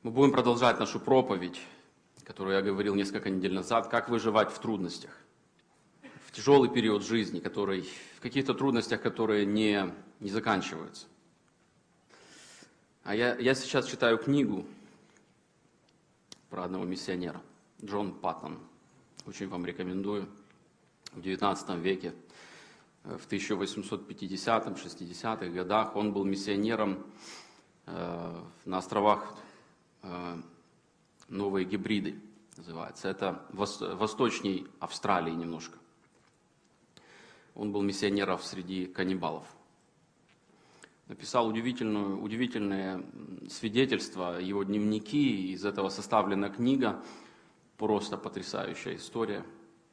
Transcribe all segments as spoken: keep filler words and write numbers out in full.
Мы будем продолжать нашу проповедь, которую я говорил несколько недель назад, как выживать в трудностях, в тяжелый период жизни, который, в каких-то трудностях, которые не, не заканчиваются. А я, я сейчас читаю книгу про одного миссионера, Джон Паттон. Очень вам рекомендую. В девятнадцатом веке, в тысяча восемьсот пятидесятых — шестидесятых годах, он был миссионером э, на островах э, Новые Гебриды, называется. Это вос, восточней Австралии немножко. Он был миссионером среди каннибалов. Написал удивительную, удивительное свидетельство, его дневники, из этого составлена книга, просто потрясающая история.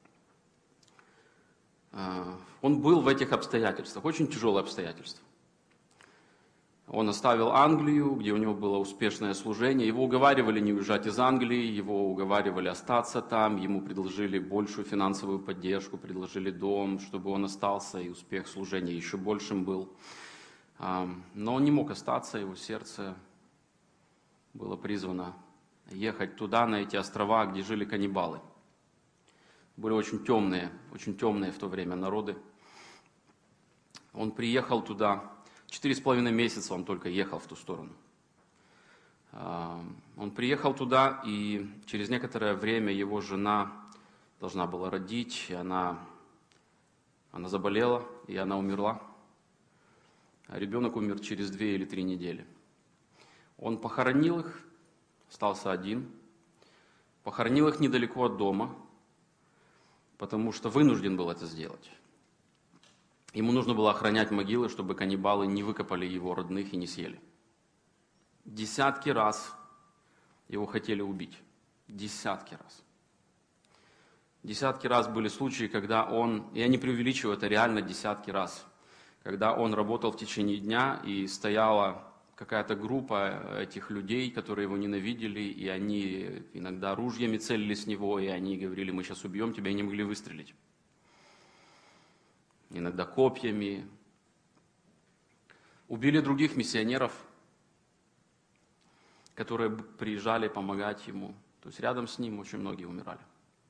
Он был в этих обстоятельствах, очень тяжелые обстоятельства. Он оставил Англию, где у него было успешное служение. Его уговаривали не уезжать из Англии, его уговаривали остаться там, ему предложили большую финансовую поддержку, предложили дом, чтобы он остался, и успех служения еще большим был. Но он не мог остаться, его сердце было призвано ехать туда, на эти острова, где жили каннибалы. Были очень темные, очень темные в то время народы. Он приехал туда, четыре с половиной месяца он только ехал в ту сторону. Он приехал туда, и через некоторое время его жена должна была родить, и она, она заболела, и она умерла. А ребенок умер через две или три недели. Он похоронил их, остался один, похоронил их недалеко от дома, потому что вынужден был это сделать. Ему нужно было охранять могилы, чтобы каннибалы не выкопали его родных и не съели. Десятки раз его хотели убить. Десятки раз. Десятки раз были случаи, когда он, я не преувеличиваю, это реально десятки раз, когда он работал в течение дня, и стояла какая-то группа этих людей, которые его ненавидели, и они иногда ружьями целились в него, и они говорили: мы сейчас убьем тебя, и не могли выстрелить. Иногда копьями. Убили других миссионеров, которые приезжали помогать ему. То есть рядом с ним очень многие умирали.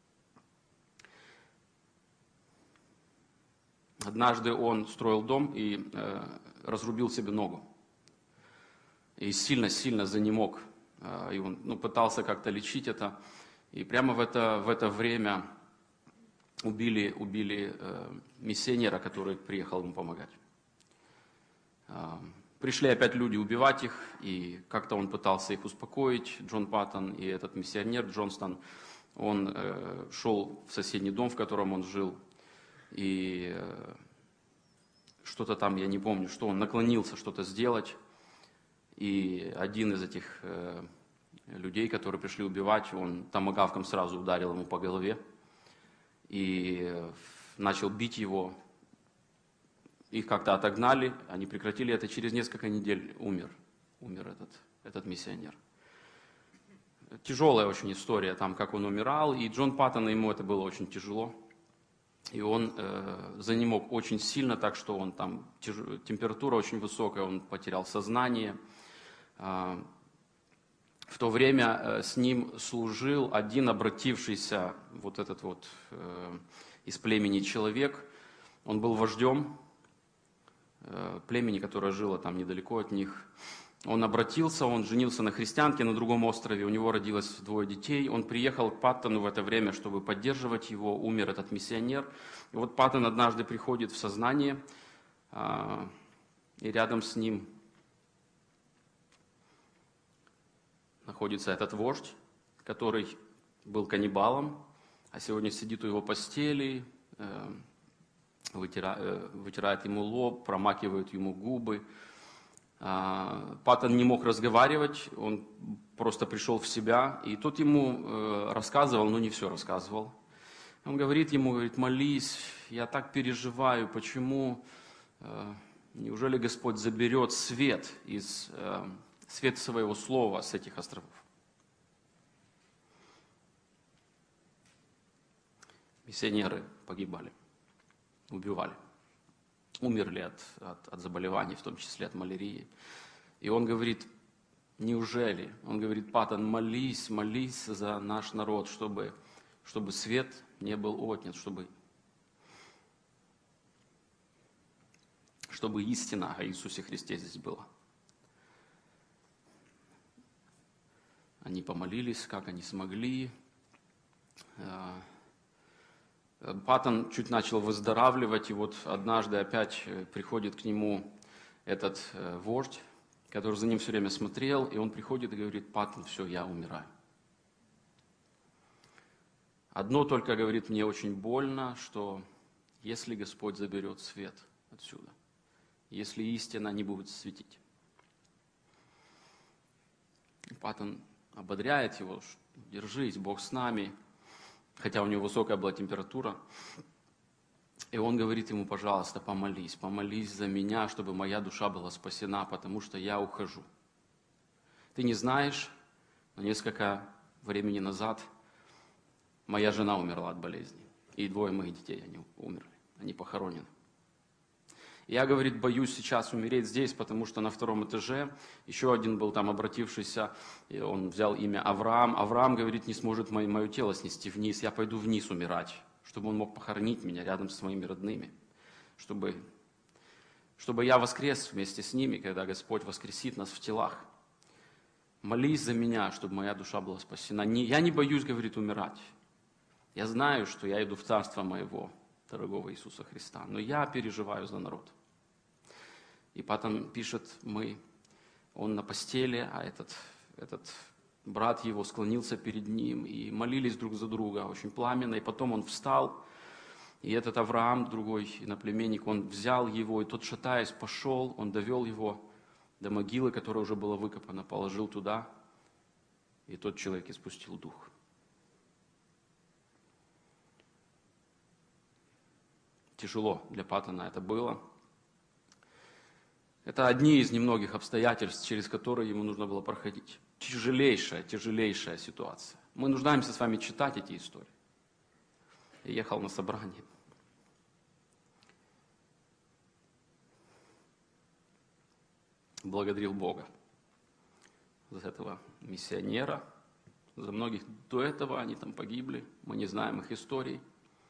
Однажды он строил дом и э, разрубил себе ногу. И сильно-сильно занемог. И он ну, пытался как-то лечить это. И прямо в это, в это время убили, убили э, миссионера, который приехал ему помогать. Э, пришли опять люди убивать их, и как-то он пытался их успокоить, Джон Паттон, и этот миссионер Джонстон. Он э, шел в соседний дом, в котором он жил, и э, что-то там, я не помню, что он наклонился что-то сделать. И один из этих э, людей, которые пришли убивать, он томагавком сразу ударил ему по голове и э, начал бить его. Их как-то отогнали, они прекратили это, через несколько недель умер, умер этот, этот миссионер. Тяжелая очень история, там, как он умирал, и Джон Паттон, ему это было очень тяжело. И он э, занемог очень сильно, так что он там, тяж... температура очень высокая, он потерял сознание. В то время с ним служил один обратившийся, вот этот вот э, из племени человек. Он был вождем э, племени, которое жило там недалеко от них. Он обратился, он женился на христианке на другом острове, у него родилось двое детей. Он приехал к Паттону в это время, чтобы поддерживать его, умер этот миссионер. И вот Паттон однажды приходит в сознание, э, и рядом с ним находится этот вождь, который был каннибалом, а сегодня сидит у его постели, э, вытира, э, вытирает ему лоб, промакивает ему губы. Э, Паттон не мог разговаривать, он просто пришел в себя, и тот ему э, рассказывал, но не все рассказывал. Он говорит ему, говорит: молись, я так переживаю, почему, э, неужели Господь заберет свет из... Э, свет своего слова с этих островов. Миссионеры погибали, убивали, умерли от, от, от заболеваний, в том числе от малярии. И он говорит: неужели? Он говорит: Паттон, молись, молись за наш народ, чтобы, чтобы свет не был отнят, чтобы, чтобы истина о Иисусе Христе здесь была. Они помолились, как они смогли. Паттон чуть начал выздоравливать, и вот однажды опять приходит к нему этот вождь, который за ним все время смотрел, и он приходит и говорит: Паттон, все, я умираю. Одно только, говорит, мне очень больно, что если Господь заберет свет отсюда, если истина не будет светить. Паттон ободряет его: держись, Бог с нами, хотя у него высокая была температура. И он говорит ему: пожалуйста, помолись, помолись за меня, чтобы моя душа была спасена, потому что я ухожу. Ты не знаешь, но несколько времени назад моя жена умерла от болезни, и двое моих детей, они умерли, они похоронены. Я, говорит, боюсь сейчас умереть здесь, потому что на втором этаже еще один был там обратившийся, и он взял имя Авраам. Авраам, говорит, не сможет мое, мое тело снести вниз, я пойду вниз умирать, чтобы он мог похоронить меня рядом с моими родными, чтобы, чтобы я воскрес вместе с ними, когда Господь воскресит нас в телах. Молись за меня, чтобы моя душа была спасена. Не, я не боюсь, говорит, умирать. Я знаю, что я иду в царство моего дорогого Иисуса Христа, но я переживаю за народ. И Паттон пишет, мы, он на постели, а этот, этот брат его склонился перед ним, и молились друг за друга очень пламенно, и потом он встал, и этот Авраам, другой иноплеменник, он взял его, и тот, шатаясь, пошел, он довел его до могилы, которая уже была выкопана, положил туда, и тот человек испустил дух. Тяжело для Паттона это было. Это одни из немногих обстоятельств, через которые ему нужно было проходить. Тяжелейшая, тяжелейшая ситуация. Мы нуждаемся с вами читать эти истории. Я ехал на собрание. Благодарил Бога за этого миссионера, за многих до этого, они там погибли, мы не знаем их историй.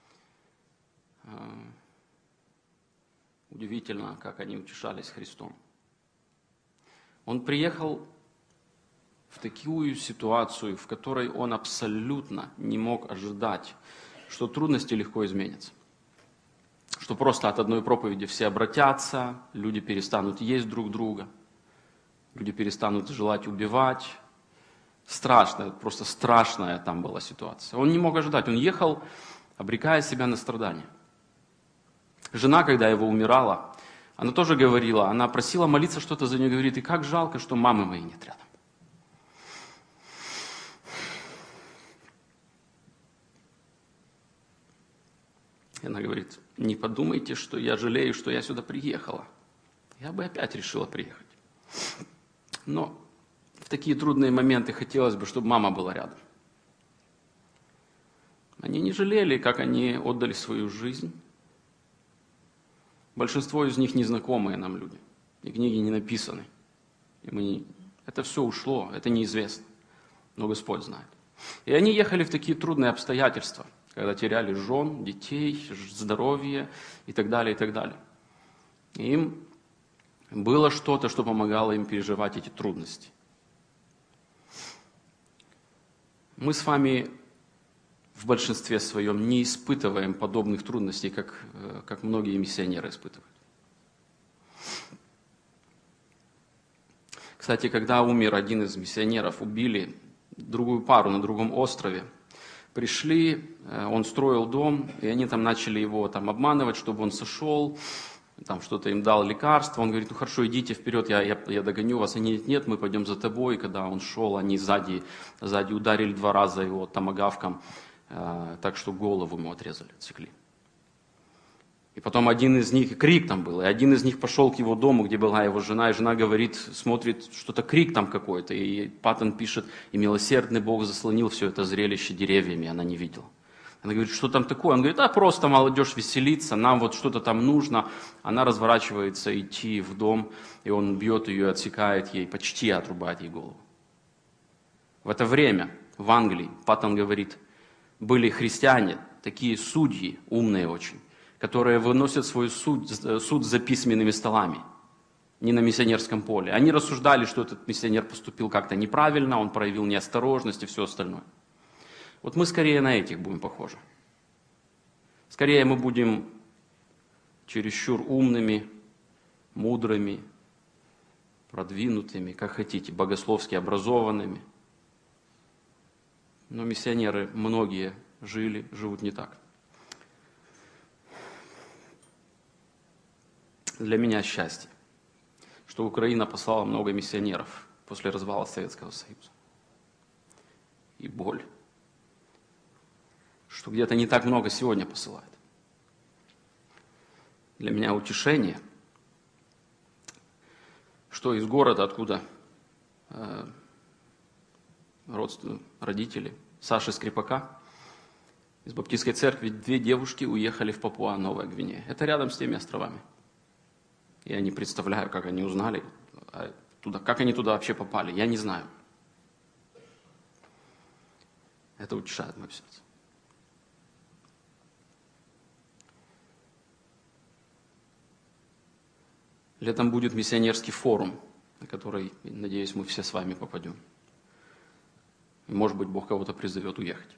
Удивительно, как они утешались Христом. Он приехал в такую ситуацию, в которой он абсолютно не мог ожидать, что трудности легко изменятся. Что просто от одной проповеди все обратятся, люди перестанут есть друг друга, люди перестанут желать убивать. Страшная, просто страшная там была ситуация. Он не мог ожидать, он ехал, обрекая себя на страдания. Жена, когда его умирала, она тоже говорила, она просила молиться что-то за нее, говорит, и как жалко, что мамы моей нет рядом. И она говорит, не подумайте, что я жалею, что я сюда приехала. Я бы опять решила приехать. Но в такие трудные моменты хотелось бы, чтобы мама была рядом. Они не жалели, как они отдали свою жизнь. Большинство из них незнакомые нам люди. И книги не написаны. И мы не... Это все ушло, это неизвестно. Но Господь знает. И они ехали в такие трудные обстоятельства, когда теряли жен, детей, здоровье и так далее, и так далее. И им было что-то, что помогало им переживать эти трудности. Мы с вами в большинстве своем не испытываем подобных трудностей, как, как многие миссионеры испытывают. Кстати, когда умер один из миссионеров, убили другую пару на другом острове, пришли, он строил дом, и они там начали его там обманывать, чтобы он сошел, там что-то им дал лекарство. Он говорит, ну хорошо, идите вперед, я, я, я догоню вас. Они говорят, нет, мы пойдем за тобой. И когда он шел, они сзади, сзади ударили два раза его томагавком, так что голову ему отрезали, отсекли. И потом один из них, крик там был, и один из них пошел к его дому, где была его жена, и жена говорит, смотрит, что-то крик там какой-то, и Паттон пишет, и милосердный Бог заслонил все это зрелище деревьями, она не видела. Она говорит, что там такое? Он говорит, да, просто молодежь веселится, нам вот что-то там нужно. Она разворачивается идти в дом, и он бьет ее, отсекает ей, почти отрубает ей голову. В это время в Англии, Паттон говорит, были христиане, такие судьи, умные очень, которые выносят свой суд, суд за письменными столами, не на миссионерском поле. Они рассуждали, что этот миссионер поступил как-то неправильно, он проявил неосторожность и все остальное. Вот мы скорее на этих будем похожи. Скорее мы будем чересчур умными, мудрыми, продвинутыми, как хотите, богословски образованными. Но миссионеры многие жили, живут не так. Для меня счастье, что Украина послала много миссионеров после развала Советского Союза. И боль, что где-то не так много сегодня посылает. Для меня утешение, что из города, откуда э, родственные родители Саши Скрипака, из Баптистской церкви две девушки уехали в Папуа-Новая Гвинея. Это рядом с теми островами. Я не представляю, как они узнали, туда, как они туда вообще попали. Я не знаю. Это утешает мое сердце. Летом будет миссионерский форум, на который, надеюсь, мы все с вами попадем. И, может быть, Бог кого-то призовет уехать.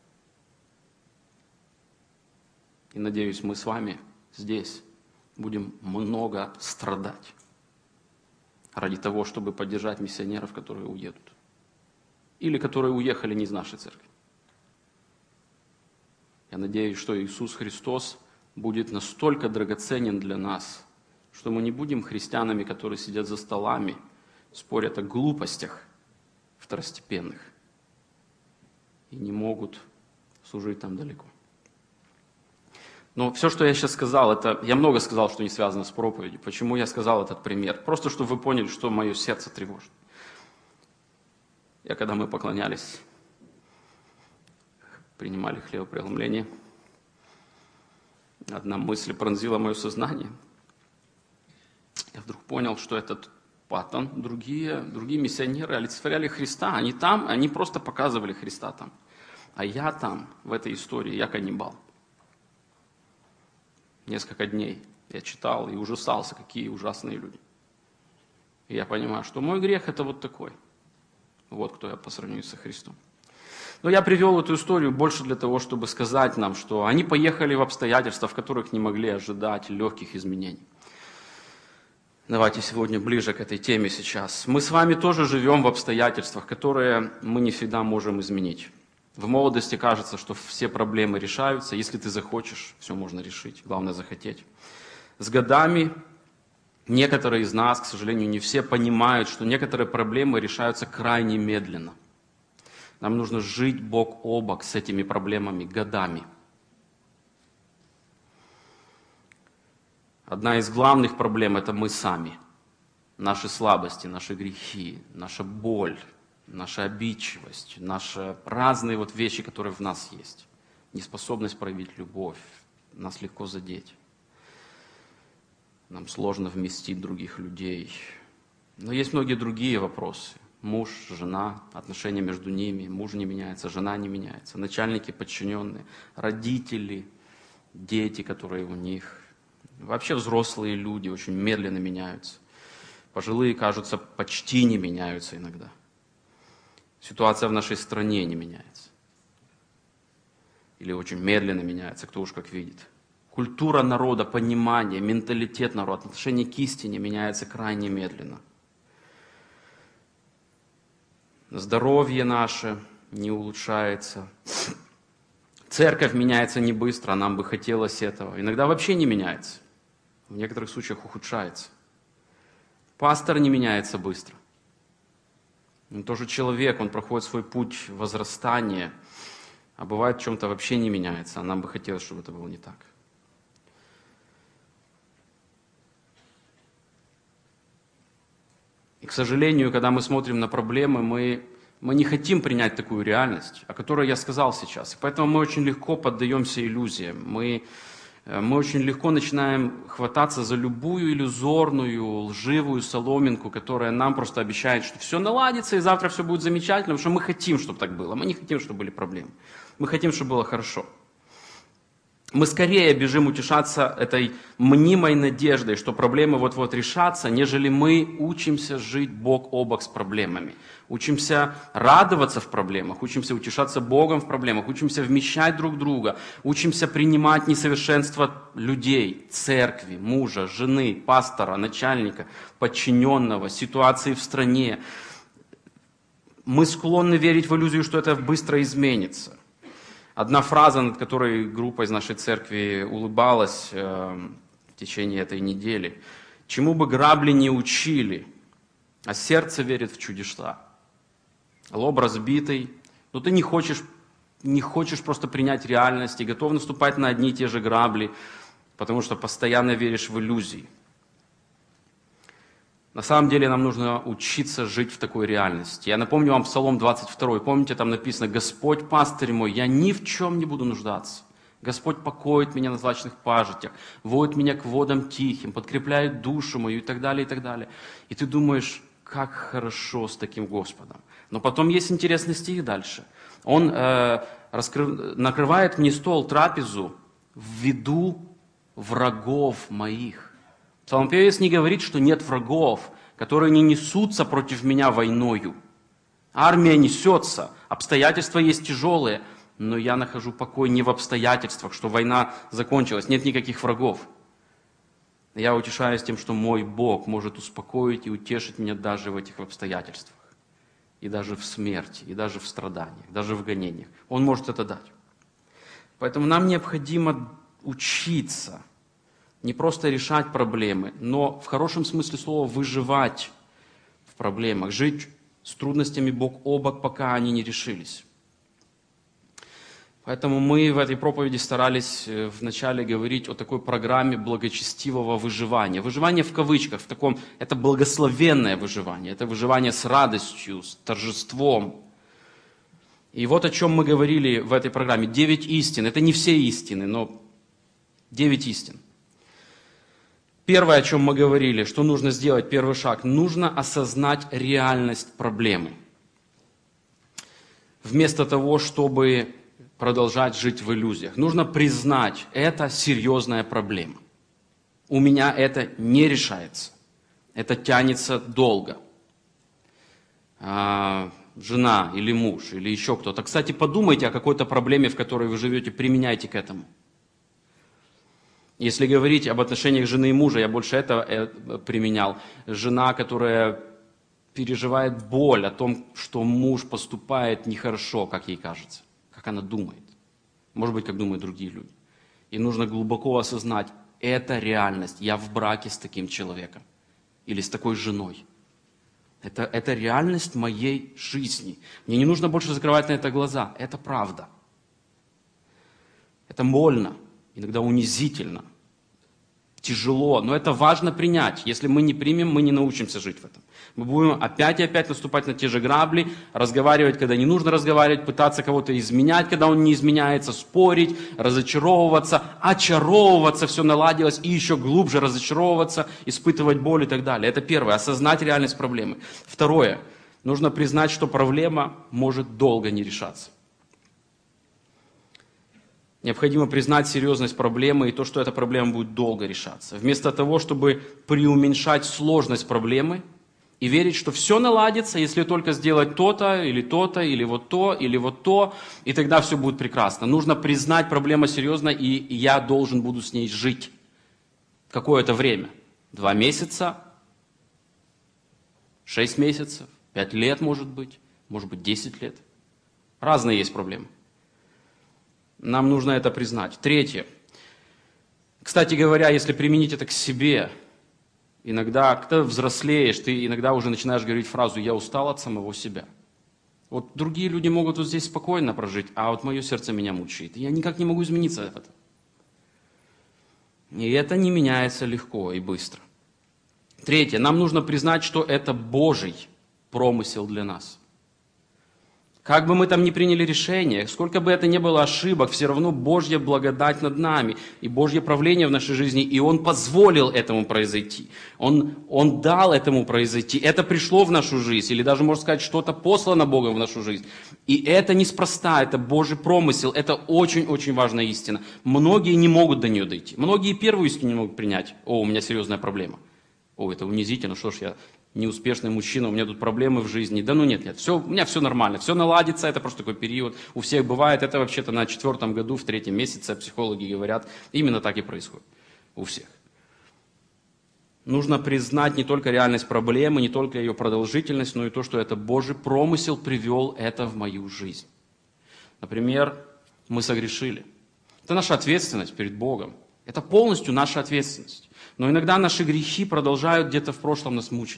И, надеюсь, мы с вами здесь будем много страдать ради того, чтобы поддержать миссионеров, которые уедут. Или которые уехали не из нашей церкви. Я надеюсь, что Иисус Христос будет настолько драгоценен для нас, что мы не будем христианами, которые сидят за столами, спорят о глупостях второстепенных и не могут служить там далеко. Но все, что я сейчас сказал, это я много сказал, что не связано с проповедью. Почему я сказал этот пример? Просто, чтобы вы поняли, что мое сердце тревожит. Я, когда мы поклонялись, принимали хлебопреломление, одна мысль пронзила мое сознание. Я вдруг понял, что этот Паттон, другие, другие миссионеры олицетворяли Христа. Они там, они просто показывали Христа там. А я там, в этой истории, я каннибал. Несколько дней я читал и ужасался, какие ужасные люди. И я понимаю, что мой грех это вот такой. Вот кто я по сравнению со Христом. Но я привел эту историю больше для того, чтобы сказать нам, что они поехали в обстоятельства, в которых не могли ожидать легких изменений. Давайте сегодня ближе к этой теме сейчас. Мы с вами тоже живем в обстоятельствах, которые мы не всегда можем изменить. В молодости кажется, что все проблемы решаются. Если ты захочешь, все можно решить. Главное захотеть. С годами некоторые из нас, к сожалению, не все понимают, что некоторые проблемы решаются крайне медленно. Нам нужно жить бок о бок с этими проблемами годами. Одна из главных проблем – это мы сами. Наши слабости, наши грехи, наша боль, наша обидчивость, наши разные вот вещи, которые в нас есть. Неспособность проявить любовь, нас легко задеть. Нам сложно вместить других людей. Но есть многие другие вопросы. Муж, жена, отношения между ними. Муж не меняется, жена не меняется. Начальники, подчиненные, родители, дети, которые у них. Вообще взрослые люди очень медленно меняются. Пожилые, кажутся, почти не меняются иногда. Ситуация в нашей стране не меняется. Или очень медленно меняется, кто уж как видит. Культура народа, понимание, менталитет народа, отношение к истине меняется крайне медленно. Здоровье наше не улучшается. Церковь меняется не быстро, а нам бы хотелось этого. Иногда вообще не меняется. В некоторых случаях ухудшается. Пастор не меняется быстро. Он тоже человек, он проходит свой путь возрастания, а бывает в чем-то вообще не меняется, а нам бы хотелось, чтобы это было не так. И, к сожалению, когда мы смотрим на проблемы, мы Мы не хотим принять такую реальность, о которой я сказал сейчас. И поэтому мы очень легко поддаемся иллюзиям. Мы, мы очень легко начинаем хвататься за любую иллюзорную, лживую соломинку, которая нам просто обещает, что все наладится и завтра все будет замечательно, потому что мы хотим, чтобы так было. Мы не хотим, чтобы были проблемы. Мы хотим, чтобы было хорошо. Мы скорее бежим утешаться этой мнимой надеждой, что проблемы вот-вот решатся, нежели мы учимся жить бок о бок с проблемами. Учимся радоваться в проблемах, учимся утешаться Богом в проблемах, учимся вмещать друг друга, учимся принимать несовершенство людей, церкви, мужа, жены, пастора, начальника, подчиненного, ситуации в стране. Мы склонны верить в иллюзию, что это быстро изменится. Одна фраза, над которой группа из нашей церкви улыбалась э, в течение этой недели. «Чему бы грабли не учили, а сердце верит в чудеса». Лоб разбитый, но ты не хочешь, не хочешь просто принять реальность и готов наступать на одни и те же грабли, потому что постоянно веришь в иллюзии. На самом деле нам нужно учиться жить в такой реальности. Я напомню вам Псалом двадцать два. Помните, там написано: «Господь пастырь мой, я ни в чем не буду нуждаться. Господь покоит меня на злачных пажитях, водит меня к водам тихим, подкрепляет душу мою» и так далее, и так далее. И ты думаешь, как хорошо с таким Господом. Но потом есть интересный стих дальше. Он э, раскрыв... накрывает мне стол, трапезу в виду врагов моих. Псалмопевец не говорит, что нет врагов, которые не несутся против меня войною. Армия несется, обстоятельства есть тяжелые, но я нахожу покой не в обстоятельствах, что война закончилась, нет никаких врагов. Я утешаюсь тем, что мой Бог может успокоить и утешить меня даже в этих обстоятельствах, и даже в смерти, и даже в страданиях, даже в гонениях. Он может это дать. Поэтому нам необходимо учиться не просто решать проблемы, но в хорошем смысле слова выживать в проблемах, жить с трудностями бок о бок, пока они не решились. Поэтому мы в этой проповеди старались вначале говорить о такой программе благочестивого выживания. Выживание в кавычках, в таком, это благословенное выживание, это выживание с радостью, с торжеством. И вот о чем мы говорили в этой программе. Девять истин. Это не все истины, но девять истин. Первое, о чем мы говорили, что нужно сделать, первый шаг, нужно осознать реальность проблемы. Вместо того, чтобы продолжать жить в иллюзиях. Нужно признать, это серьезная проблема. У меня это не решается. Это тянется долго. А, жена или муж, или еще кто-то. Кстати, подумайте о какой-то проблеме, в которой вы живете, применяйте к этому. Если говорить об отношениях жены и мужа, я больше это применял. Жена, которая переживает боль о том, что муж поступает нехорошо, как ей кажется, как она думает. Может быть, как думают другие люди. И нужно глубоко осознать, это реальность. Я в браке с таким человеком или с такой женой. Это, это реальность моей жизни. Мне не нужно больше закрывать на это глаза. Это правда. Это больно. Иногда унизительно, тяжело, но это важно принять. Если мы не примем, мы не научимся жить в этом. Мы будем опять и опять наступать на те же грабли, разговаривать, когда не нужно разговаривать, пытаться кого-то изменять, когда он не изменяется, спорить, разочаровываться, очаровываться, все наладилось, и еще глубже разочаровываться, испытывать боль и так далее. Это первое, осознать реальность проблемы. Второе, нужно признать, что проблема может долго не решаться. Необходимо признать серьезность проблемы и то, что эта проблема будет долго решаться. Вместо того, чтобы преуменьшать сложность проблемы и верить, что все наладится, если только сделать то-то, или то-то, или вот то, или вот то, и тогда все будет прекрасно. Нужно признать, проблема серьезна, и я должен буду с ней жить какое-то время. Два месяца, шесть месяцев, пять лет, может быть, может быть, десять лет. Разные есть проблемы. Нам нужно это признать. Третье. Кстати говоря, если применить это к себе, иногда, когда взрослеешь, ты иногда уже начинаешь говорить фразу «я устал от самого себя». Вот другие люди могут вот здесь спокойно прожить, а вот мое сердце меня мучает. И я никак не могу измениться от этого. И это не меняется легко и быстро. Третье. Нам нужно признать, что это Божий промысел для нас. Как бы мы там ни приняли решение, сколько бы это ни было ошибок, все равно Божья благодать над нами и Божье правление в нашей жизни, и Он позволил этому произойти. Он, Он дал этому произойти. Это пришло в нашу жизнь, или даже, можно сказать, что-то послано Богом в нашу жизнь. И это неспроста, это Божий промысел, это очень-очень важная истина. Многие не могут до нее дойти. Многие первую истину не могут принять. О, у меня серьезная проблема. О, это унизительно, что ж я... неуспешный мужчина, у меня тут проблемы в жизни. Да ну нет, нет, все, у меня все нормально, все наладится, это просто такой период. У всех бывает, это вообще-то на четвертом году, в третьем месяце, психологи говорят, именно так и происходит у всех. Нужно признать не только реальность проблемы, не только ее продолжительность, но и то, что это Божий промысел привел это в мою жизнь. Например, мы согрешили. Это наша ответственность перед Богом. Это полностью наша ответственность. Но иногда наши грехи продолжают где-то в прошлом нас мучить.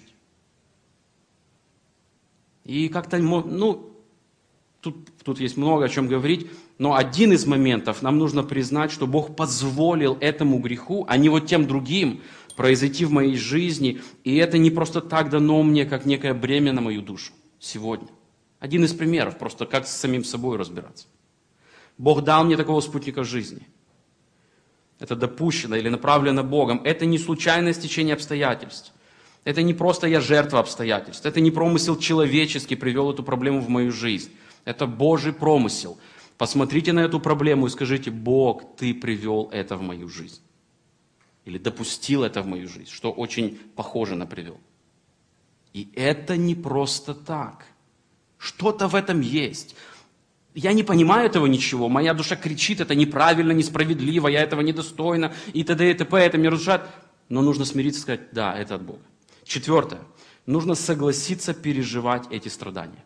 И как-то, ну, тут, тут есть много о чем говорить, но один из моментов, нам нужно признать, что Бог позволил этому греху, а не вот тем другим, произойти в моей жизни, и это не просто так дано мне, как некое бремя на мою душу сегодня. Один из примеров, просто как с самим собой разбираться. Бог дал мне такого спутника жизни. Это допущено или направлено Богом. Это не случайное стечение обстоятельств. Это не просто я жертва обстоятельств. Это не промысел человеческий привел эту проблему в мою жизнь. Это Божий промысел. Посмотрите на эту проблему и скажите: Бог, Ты привел это в мою жизнь. Или допустил это в мою жизнь, что очень похоже на привел. И это не просто так. Что-то в этом есть. Я не понимаю этого ничего, моя душа кричит, это неправильно, несправедливо, я этого недостойна, и т.д. и т.п., это меня разрушает. Но нужно смириться и сказать: да, это от Бога. Четвертое. Нужно согласиться переживать эти страдания.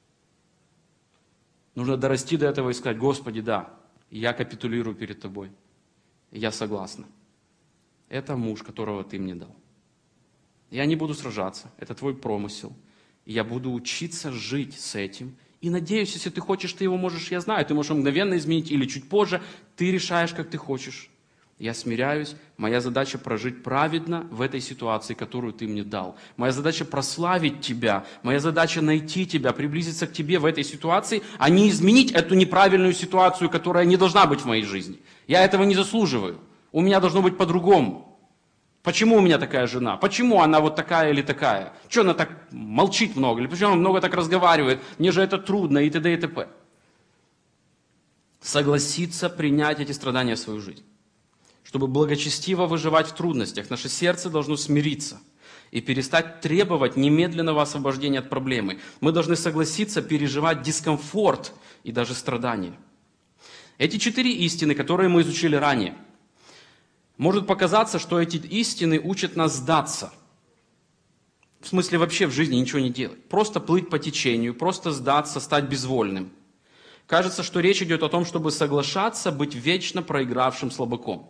Нужно дорасти до этого и сказать: Господи, да, я капитулирую перед Тобой. Я согласна. Это муж, которого Ты мне дал. Я не буду сражаться, это Твой промысел. Я буду учиться жить с этим. И надеюсь, если ты хочешь, ты его можешь, я знаю, ты можешь мгновенно изменить или чуть позже. Ты решаешь, как ты хочешь. Я смиряюсь. Моя задача прожить праведно в этой ситуации, которую ты мне дал. Моя задача прославить тебя. Моя задача найти тебя, приблизиться к тебе в этой ситуации, а не изменить эту неправильную ситуацию, которая не должна быть в моей жизни. Я этого не заслуживаю. У меня должно быть по-другому. Почему у меня такая жена? Почему она вот такая или такая? Что она так молчит много? Или почему она много так разговаривает? Мне же это трудно и т.д. и т.п. Согласиться принять эти страдания в свою жизнь. Чтобы благочестиво выживать в трудностях, наше сердце должно смириться и перестать требовать немедленного освобождения от проблемы. Мы должны согласиться переживать дискомфорт и даже страдания. Эти четыре истины, которые мы изучили ранее, может показаться, что эти истины учат нас сдаться. В смысле вообще в жизни ничего не делать. Просто плыть по течению, просто сдаться, стать безвольным. Кажется, что речь идет о том, чтобы соглашаться быть вечно проигравшим слабаком.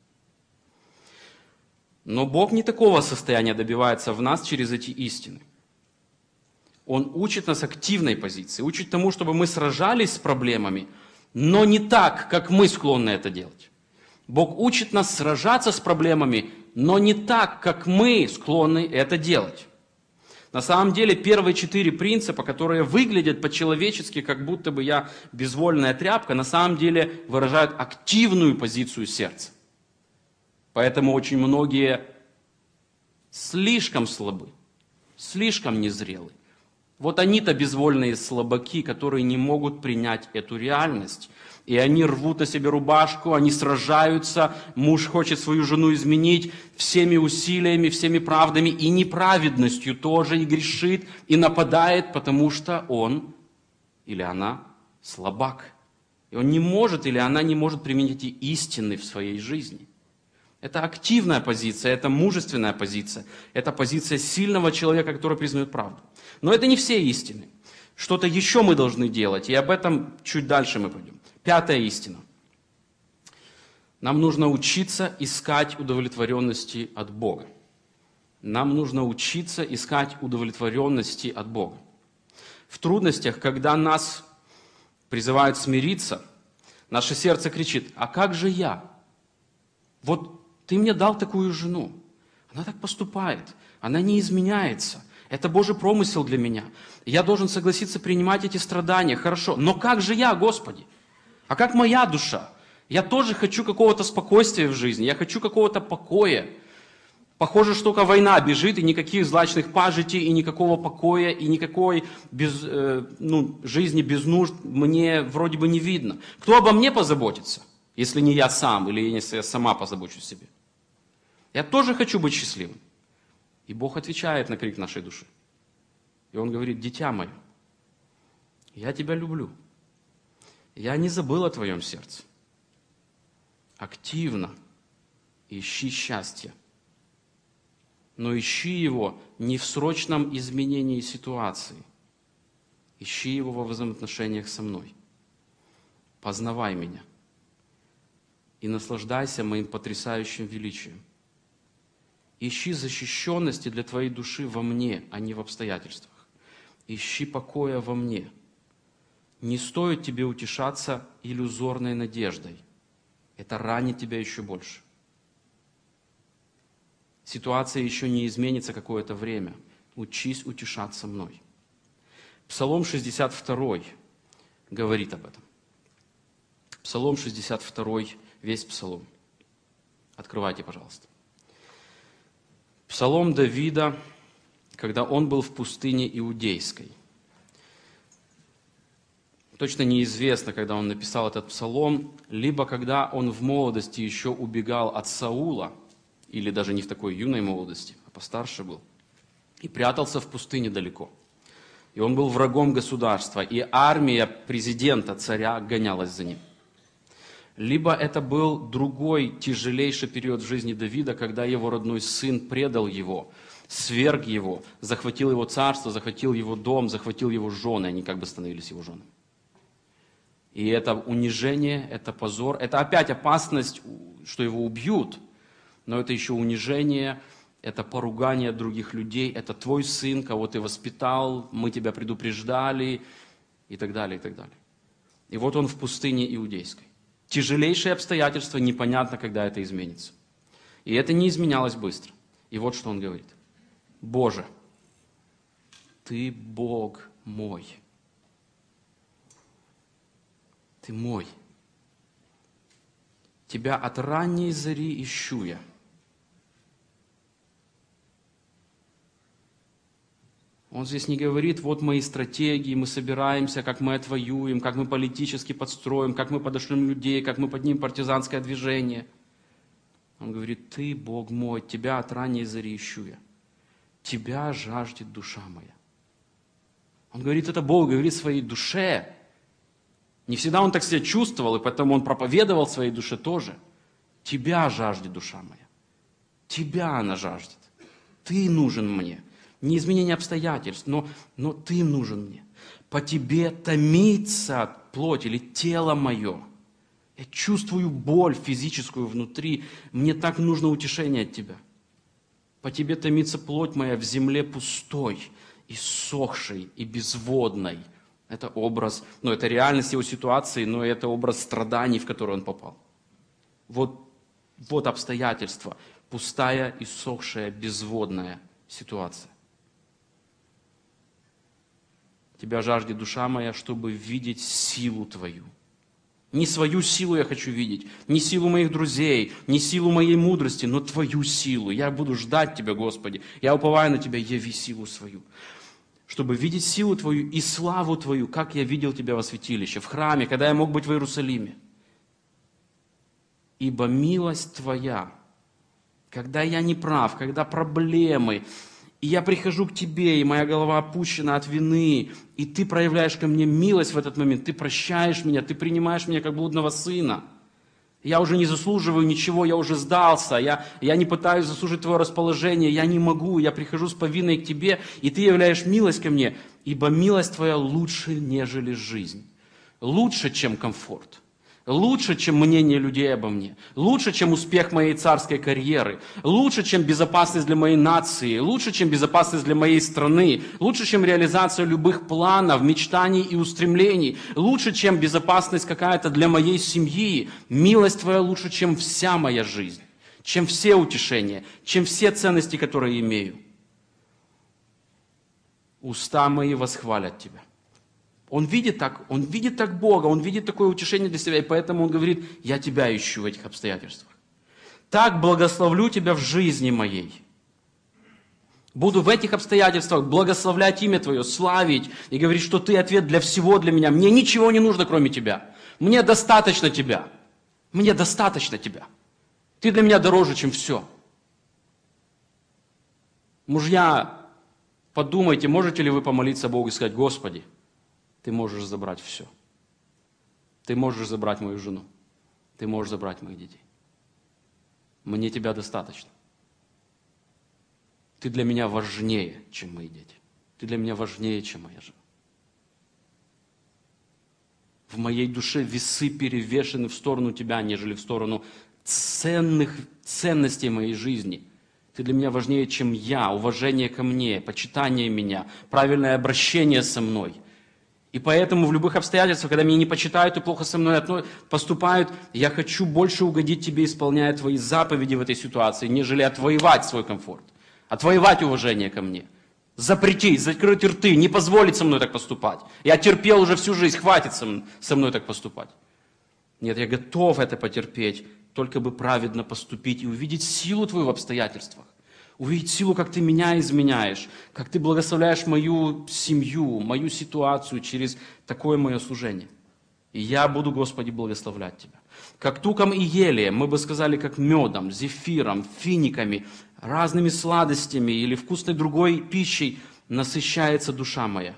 Но Бог не такого состояния добивается в нас через эти истины. Он учит нас активной позиции, учит тому, чтобы мы сражались с проблемами, но не так, как мы склонны это делать. Бог учит нас сражаться с проблемами, но не так, как мы склонны это делать. На самом деле, первые четыре принципа, которые выглядят по-человечески, как будто бы я безвольная тряпка, на самом деле выражают активную позицию сердца. Поэтому очень многие слишком слабы, слишком незрелы. Вот они-то безвольные слабаки, которые не могут принять эту реальность. И они рвут на себе рубашку, они сражаются, муж хочет свою жену изменить всеми усилиями, всеми правдами и неправедностью тоже, и грешит, и нападает, потому что он или она слабак. И он не может или она не может применить эти истины в своей жизни. Это активная позиция, это мужественная позиция, это позиция сильного человека, который признает правду. Но это не все истины. Что-то еще мы должны делать, и об этом чуть дальше мы пойдем. Пятая истина. Нам нужно учиться искать удовлетворенности от Бога. Нам нужно учиться искать удовлетворенности от Бога. В трудностях, когда нас призывают смириться, наше сердце кричит: а как же я? Вот ты мне дал такую жену, она так поступает, она не изменяется. Это Божий промысел для меня. Я должен согласиться принимать эти страдания. Хорошо. Но как же я, Господи? А как моя душа? Я тоже хочу какого-то спокойствия в жизни. Я хочу какого-то покоя. Похоже, что только война бежит, и никаких злачных пажитей, и никакого покоя, и никакой без, э, ну, жизни без нужд мне вроде бы не видно. Кто обо мне позаботится, если не я сам, или если я сама позабочусь о себе? Я тоже хочу быть счастливым. И Бог отвечает на крик нашей души. И Он говорит: дитя мое, я тебя люблю. Я не забыл о твоем сердце. Активно ищи счастье. Но ищи его не в срочном изменении ситуации. Ищи его во взаимоотношениях со мной. Познавай меня. И наслаждайся моим потрясающим величием. Ищи защищенности для твоей души во мне, а не в обстоятельствах. Ищи покоя во мне. Не стоит тебе утешаться иллюзорной надеждой. Это ранит тебя еще больше. Ситуация еще не изменится какое-то время. Учись утешаться мной. Псалом шестьдесят два говорит об этом. Псалом шестьдесят два, весь псалом. Открывайте, пожалуйста. Псалом Давида, когда он был в пустыне Иудейской. Точно неизвестно, когда он написал этот псалом, либо когда он в молодости еще убегал от Саула, или даже не в такой юной молодости, а постарше был, и прятался в пустыне далеко. И он был врагом государства, и армия президента, царя, гонялась за ним. Либо это был другой тяжелейший период в жизни Давида, когда его родной сын предал его, сверг его, захватил его царство, захватил его дом, захватил его жены, они как бы становились его женами. И это унижение, это позор, это опять опасность, что его убьют, но это еще унижение, это поругание других людей, это твой сын, кого ты воспитал, мы тебя предупреждали, и так далее, и так далее. И вот он в пустыне Иудейской. Тяжелейшие обстоятельства, непонятно, когда это изменится. И это не изменялось быстро. И вот что он говорит. Боже, Ты Бог мой. Ты мой. Тебя от ранней зари ищу я. Он здесь не говорит: вот мои стратегии, мы собираемся, как мы отвоюем, как мы политически подстроим, как мы подошлем людей, как мы поднимем партизанское движение. Он говорит: Ты, Бог мой, Тебя от ранней зари ищу я. Тебя жаждет душа моя. Он говорит это Бог, говорит своей душе. Не всегда он так себя чувствовал, и поэтому он проповедовал своей душе тоже. Тебя жаждет душа моя. Тебя она жаждет. Ты нужен мне. Не изменение обстоятельств, но, но Ты нужен мне. По Тебе томится плоть или тело мое. Я чувствую боль физическую внутри. Мне так нужно утешение от Тебя. По Тебе томится плоть моя в земле пустой, иссохшей и безводной. Это образ, ну это реальность его ситуации, но это образ страданий, в который он попал. Вот, вот обстоятельства. Пустая, иссохшая, безводная ситуация. Тебя жаждет душа моя, чтобы видеть силу Твою. Не свою силу я хочу видеть, не силу моих друзей, не силу моей мудрости, но Твою силу. Я буду ждать Тебя, Господи. Я уповаю на Тебя, яви силу свою. Чтобы видеть силу Твою и славу Твою, как я видел Тебя во святилище, в храме, когда я мог быть в Иерусалиме. Ибо милость Твоя, когда я не прав, когда проблемы, и я прихожу к Тебе, и моя голова опущена от вины, и Ты проявляешь ко мне милость в этот момент, Ты прощаешь меня, Ты принимаешь меня как блудного сына. Я уже не заслуживаю ничего, я уже сдался, я, я не пытаюсь заслужить Твое расположение, я не могу, я прихожу с повинной к Тебе, и Ты являешь милость ко мне, ибо милость Твоя лучше, нежели жизнь, лучше, чем комфорт. Лучше, чем мнение людей обо мне. Лучше, чем успех моей царской карьеры. Лучше, чем безопасность для моей нации. Лучше, чем безопасность для моей страны. Лучше, чем реализация любых планов, мечтаний и устремлений. Лучше, чем безопасность какая-то для моей семьи. Милость Твоя лучше, чем вся моя жизнь. Чем все утешения. Чем все ценности, которые имею. уста мои восхвалят Тебя. Он видит так, он видит так Бога, он видит такое утешение для себя, и поэтому он говорит, я Тебя ищу в этих обстоятельствах. Так благословлю Тебя в жизни моей. Буду в этих обстоятельствах благословлять имя Твое, славить и говорить, что Ты ответ для всего для меня. Мне ничего не нужно, кроме Тебя. Мне достаточно Тебя. Мне достаточно Тебя. Ты для меня дороже, чем все. Мужья, подумайте, можете ли вы помолиться Богу и сказать, Господи, Ты можешь забрать все. Ты можешь забрать мою жену. Ты можешь забрать моих детей. Мне Тебя достаточно. Ты для меня важнее, чем мои дети. Ты для меня важнее, чем моя жена. В моей душе весы перевешены в сторону Тебя, нежели в сторону ценных ценностей моей жизни. Ты для меня важнее, чем я, уважение ко мне, почитание меня, правильное обращение со мной. И поэтому в любых обстоятельствах, когда меня не почитают и плохо со мной поступают, я хочу больше угодить Тебе, исполняя Твои заповеди в этой ситуации, нежели отвоевать свой комфорт, отвоевать уважение ко мне. Запретить, закрыть рты, не позволить со мной так поступать. Я терпел уже всю жизнь, хватит со мной так поступать. Нет, я готов это потерпеть, только бы праведно поступить и увидеть силу Твою в обстоятельствах. Увидеть силу, как Ты меня изменяешь, как Ты благословляешь мою семью, мою ситуацию через такое мое служение. И я буду, Господи, благословлять Тебя. Как туком и елеем, мы бы сказали, как медом, зефиром, финиками, разными сладостями или вкусной другой пищей насыщается душа моя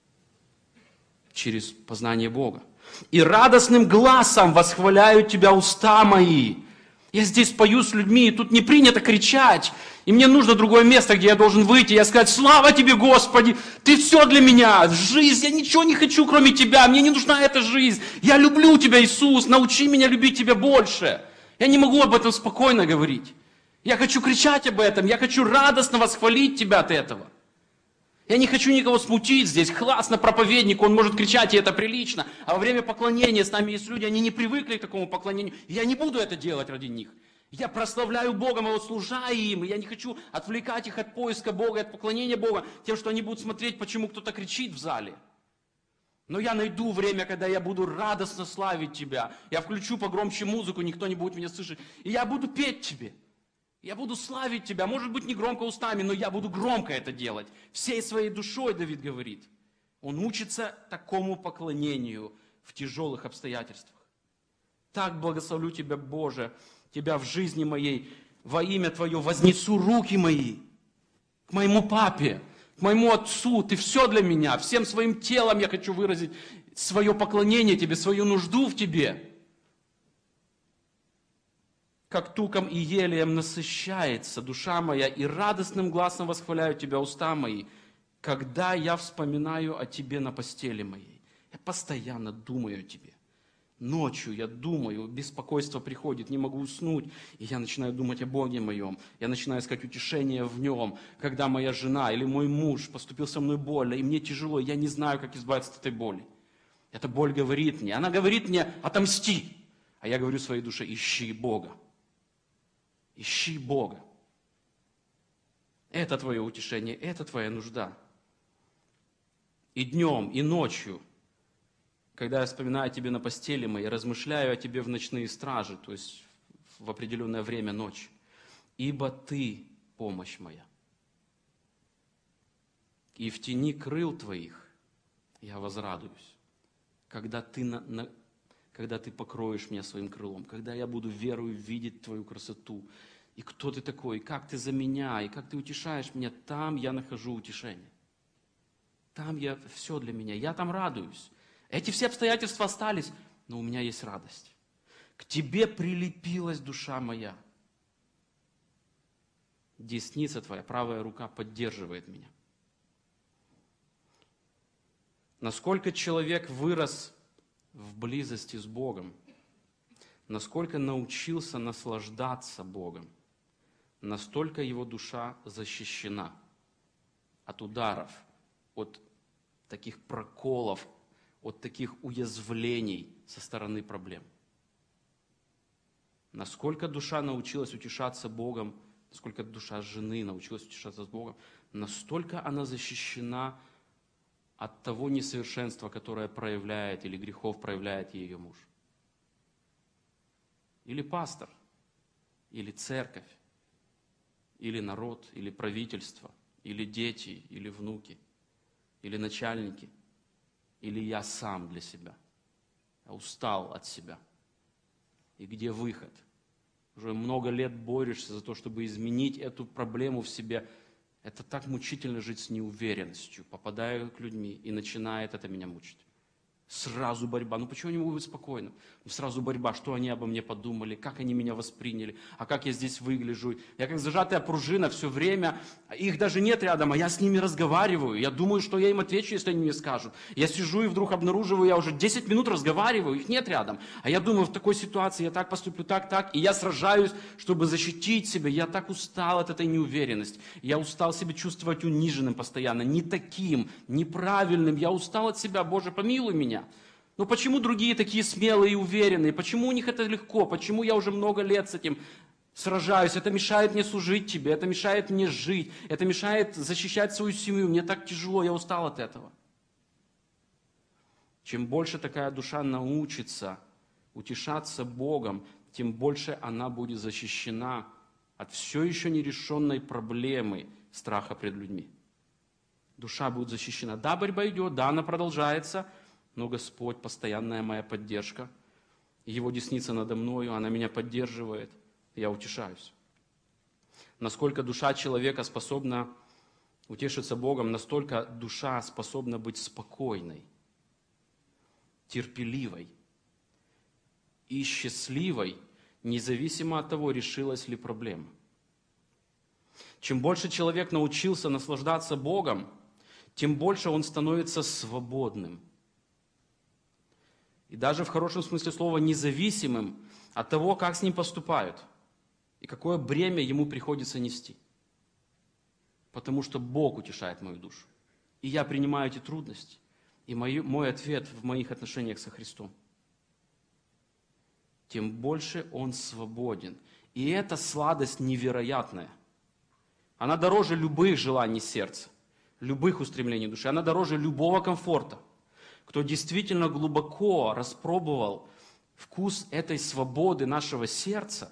через познание Бога. И радостным гласом восхваляют Тебя уста мои. Я здесь пою с людьми, и тут не принято кричать. И мне нужно другое место, где я должен выйти. Я сказать, слава Тебе, Господи, Ты все для меня. Жизнь, я ничего не хочу, кроме Тебя. Мне не нужна эта жизнь. Я люблю Тебя, Иисус. Научи меня любить Тебя больше. Я не могу об этом спокойно говорить. Я хочу кричать об этом. Я хочу радостно восхвалить Тебя от этого. Я не хочу никого смутить здесь. Классно проповедник, он может кричать, и это прилично. А во время поклонения с нами есть люди, они не привыкли к такому поклонению. Я не буду это делать ради них. Я прославляю Бога, моего служа им. И я не хочу отвлекать их от поиска Бога, от поклонения Бога, тем, что они будут смотреть, почему кто-то кричит в зале. Но я найду время, когда я буду радостно славить Тебя. Я включу погромче музыку, никто не будет меня слышать. И я буду петь Тебе. Я буду славить Тебя, может быть, не громко устами, но я буду громко это делать. Всей своей душой, Давид говорит. Он учится такому поклонению в тяжелых обстоятельствах. Так благословлю Тебя, Боже, Тебя в жизни моей, во имя Твое вознесу руки мои к моему папе, к моему отцу. Ты все для меня, всем своим телом я хочу выразить свое поклонение Тебе, свою нужду в Тебе. Как туком и елеем насыщается душа моя, и радостным гласом восхваляют Тебя уста мои, когда я вспоминаю о Тебе на постели моей. Я постоянно думаю о Тебе. Ночью я думаю, беспокойство приходит, не могу уснуть, и я начинаю думать о Боге моем. Я начинаю искать утешение в Нем, когда моя жена или мой муж поступил со мной больно, и мне тяжело, я не знаю, как избавиться от этой боли. Эта боль говорит мне, она говорит мне, отомсти. А я говорю своей душе, ищи Бога. Ищи Бога. Это твое утешение, это твоя нужда. И днем, и ночью, когда я вспоминаю о Тебе на постели моей, размышляю о Тебе в ночные стражи, то есть в определенное время ночи. Ибо Ты помощь моя. И в тени крыл Твоих я возрадуюсь, когда Ты, на, на, когда ты покроешь меня своим крылом, когда я буду верою видеть Твою красоту. И кто Ты такой, и как Ты за меня, и как Ты утешаешь меня, там я нахожу утешение. Там я, все для меня, я там радуюсь. Эти все обстоятельства остались, но у меня есть радость. К Тебе прилепилась душа моя. Десница Твоя, правая рука поддерживает меня. Насколько человек вырос в близости с Богом, насколько научился наслаждаться Богом, настолько его душа защищена от ударов, от таких проколов, от таких уязвлений со стороны проблем. Насколько душа научилась утешаться Богом, насколько душа жены научилась утешаться с Богом, настолько она защищена от того несовершенства, которое проявляет или грехов проявляет ее муж. Или пастор, или церковь, или народ, или правительство, или дети, или внуки, или начальники, или я сам для себя. Я устал от себя. И где выход? Уже много лет борешься за то, чтобы изменить эту проблему в себе. Это так мучительно жить с неуверенностью. Попадаю к людьми, и начинает это меня мучить. Сразу борьба. Ну почему я не могу быть спокойным? Сразу борьба. Что они обо мне подумали? Как они меня восприняли? А как я здесь выгляжу? Я как зажатая пружина все время. Их даже нет рядом, а я с ними разговариваю. Я думаю, что я им отвечу, если они мне скажут. Я сижу и вдруг обнаруживаю, я уже десять минут разговариваю, их нет рядом. А я думаю, в такой ситуации я так поступлю, так, так. И я сражаюсь, чтобы защитить себя. Я так устал от этой неуверенности. Я устал себя чувствовать униженным постоянно. Не таким, неправильным. Я устал от себя. Боже, помилуй меня. Но почему другие такие смелые и уверенные? Почему у них это легко? Почему я уже много лет с этим сражаюсь? Это мешает мне служить Тебе, это мешает мне жить, это мешает защищать свою семью. Мне так тяжело, я устал от этого. Чем больше такая душа научится утешаться Богом, тем больше она будет защищена от все еще нерешенной проблемы страха пред людьми. Душа будет защищена. Да, борьба идет, да, она продолжается, но Господь, постоянная моя поддержка, Его десница надо мною, она меня поддерживает, я утешаюсь. Насколько душа человека способна утешиться Богом, настолько душа способна быть спокойной, терпеливой и счастливой, независимо от того, решилась ли проблема. Чем больше человек научился наслаждаться Богом, тем больше он становится свободным. И даже в хорошем смысле слова независимым от того, как с ним поступают и какое бремя ему приходится нести. Потому что Бог утешает мою душу. И я принимаю эти трудности. И мой, мой ответ в моих отношениях со Христом. Тем больше он свободен. И эта сладость невероятная. Она дороже любых желаний сердца, любых устремлений души. Она дороже любого комфорта. Кто действительно глубоко распробовал вкус этой свободы нашего сердца,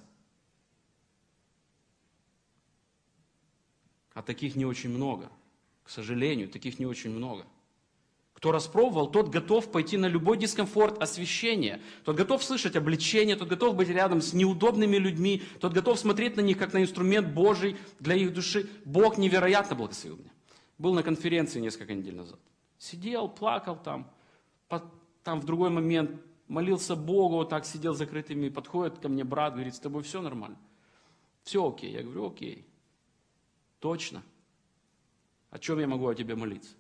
а таких не очень много, к сожалению, таких не очень много. Кто распробовал, тот готов пойти на любой дискомфорт освящения, тот готов слышать обличение, тот готов быть рядом с неудобными людьми, тот готов смотреть на них как на инструмент Божий для их души. Бог невероятно благословил меня. Был на конференции несколько недель назад. Сидел, плакал там, там в другой момент молился Богу, вот так сидел закрытыми, подходит ко мне брат, говорит, с тобой все нормально? Все окей. Я говорю, окей. Точно. О чем я могу о тебе молиться?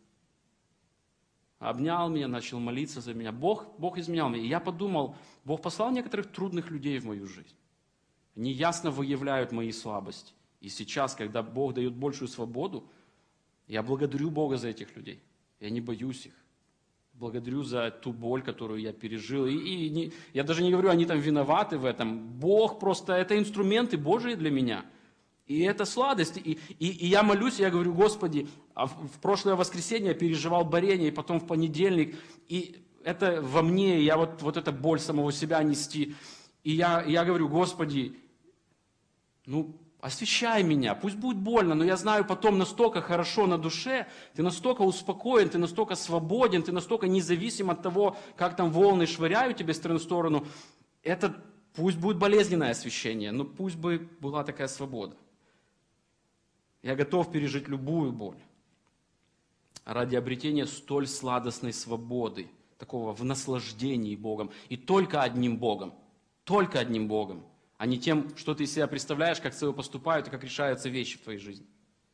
Обнял меня, начал молиться за меня. Бог, Бог изменял меня. И я подумал, Бог послал некоторых трудных людей в мою жизнь. Они ясно выявляют мои слабости. И сейчас, когда Бог дает большую свободу, я благодарю Бога за этих людей. Я не боюсь их. Благодарю за ту боль, которую я пережил. И, и не, я даже не говорю, они там виноваты в этом. Бог просто, это инструменты Божии для меня. И это сладость. И, и, и я молюсь, и я говорю, Господи, а в, в прошлое воскресенье я переживал борение, и потом в понедельник, и это во мне, я вот, вот эта боль самого себя нести. И я, я говорю, Господи, ну, освящай меня, пусть будет больно, но я знаю, потом настолько хорошо на душе, ты настолько успокоен, ты настолько свободен, ты настолько независим от того, как там волны швыряют тебя с стороны в сторону. Это пусть будет болезненное освящение, но пусть бы была такая свобода. Я готов пережить любую боль ради обретения столь сладостной свободы, такого в наслаждении Богом, и только одним Богом, только одним Богом, а не тем, что ты из себя представляешь, как с тобой поступают и как решаются вещи в твоей жизни.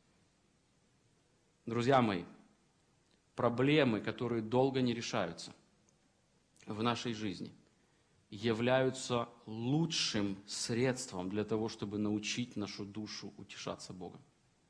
Друзья мои, проблемы, которые долго не решаются в нашей жизни, являются лучшим средством для того, чтобы научить нашу душу утешаться Богом.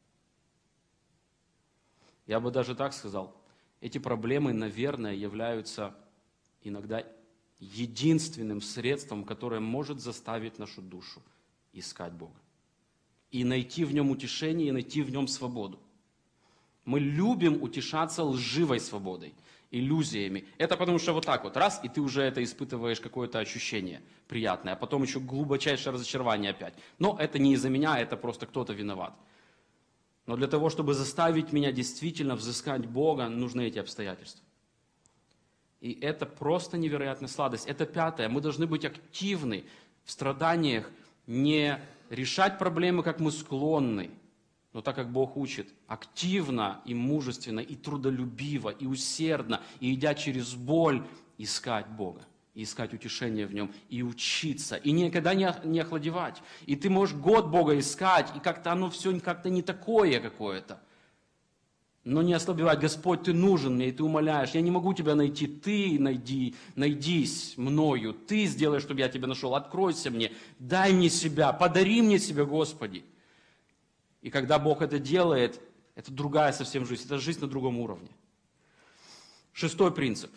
Я бы даже так сказал, эти проблемы, наверное, являются иногда единственным средством, которое может заставить нашу душу искать Бога. И найти в нем утешение, и найти в нем свободу. Мы любим утешаться лживой свободой, иллюзиями. Это потому что вот так вот, раз, и ты уже это испытываешь какое-то ощущение приятное, а потом еще глубочайшее разочарование опять. Но это не из-за меня, это просто кто-то виноват. Но для того, чтобы заставить меня действительно взыскать Бога, нужны эти обстоятельства. И это просто невероятная сладость. Это пятое. Мы должны быть активны в страданиях, не решать проблемы, как мы склонны, но так, как Бог учит, активно и мужественно, и трудолюбиво, и усердно, и идя через боль, искать Бога, и искать утешение в Нем, и учиться, и никогда не охладевать. И ты можешь год Бога искать, и как-то оно все как-то не такое какое-то. Но не ослабевать. Господь, Ты нужен мне, и Ты умоляешь. Я не могу Тебя найти. Ты найди, найдись мною. Ты сделай, чтобы я Тебя нашел. Откройся мне. Дай мне себя. Подари мне себя, Господи. И когда Бог это делает, это другая совсем жизнь. Это жизнь на другом уровне. Шестой принцип.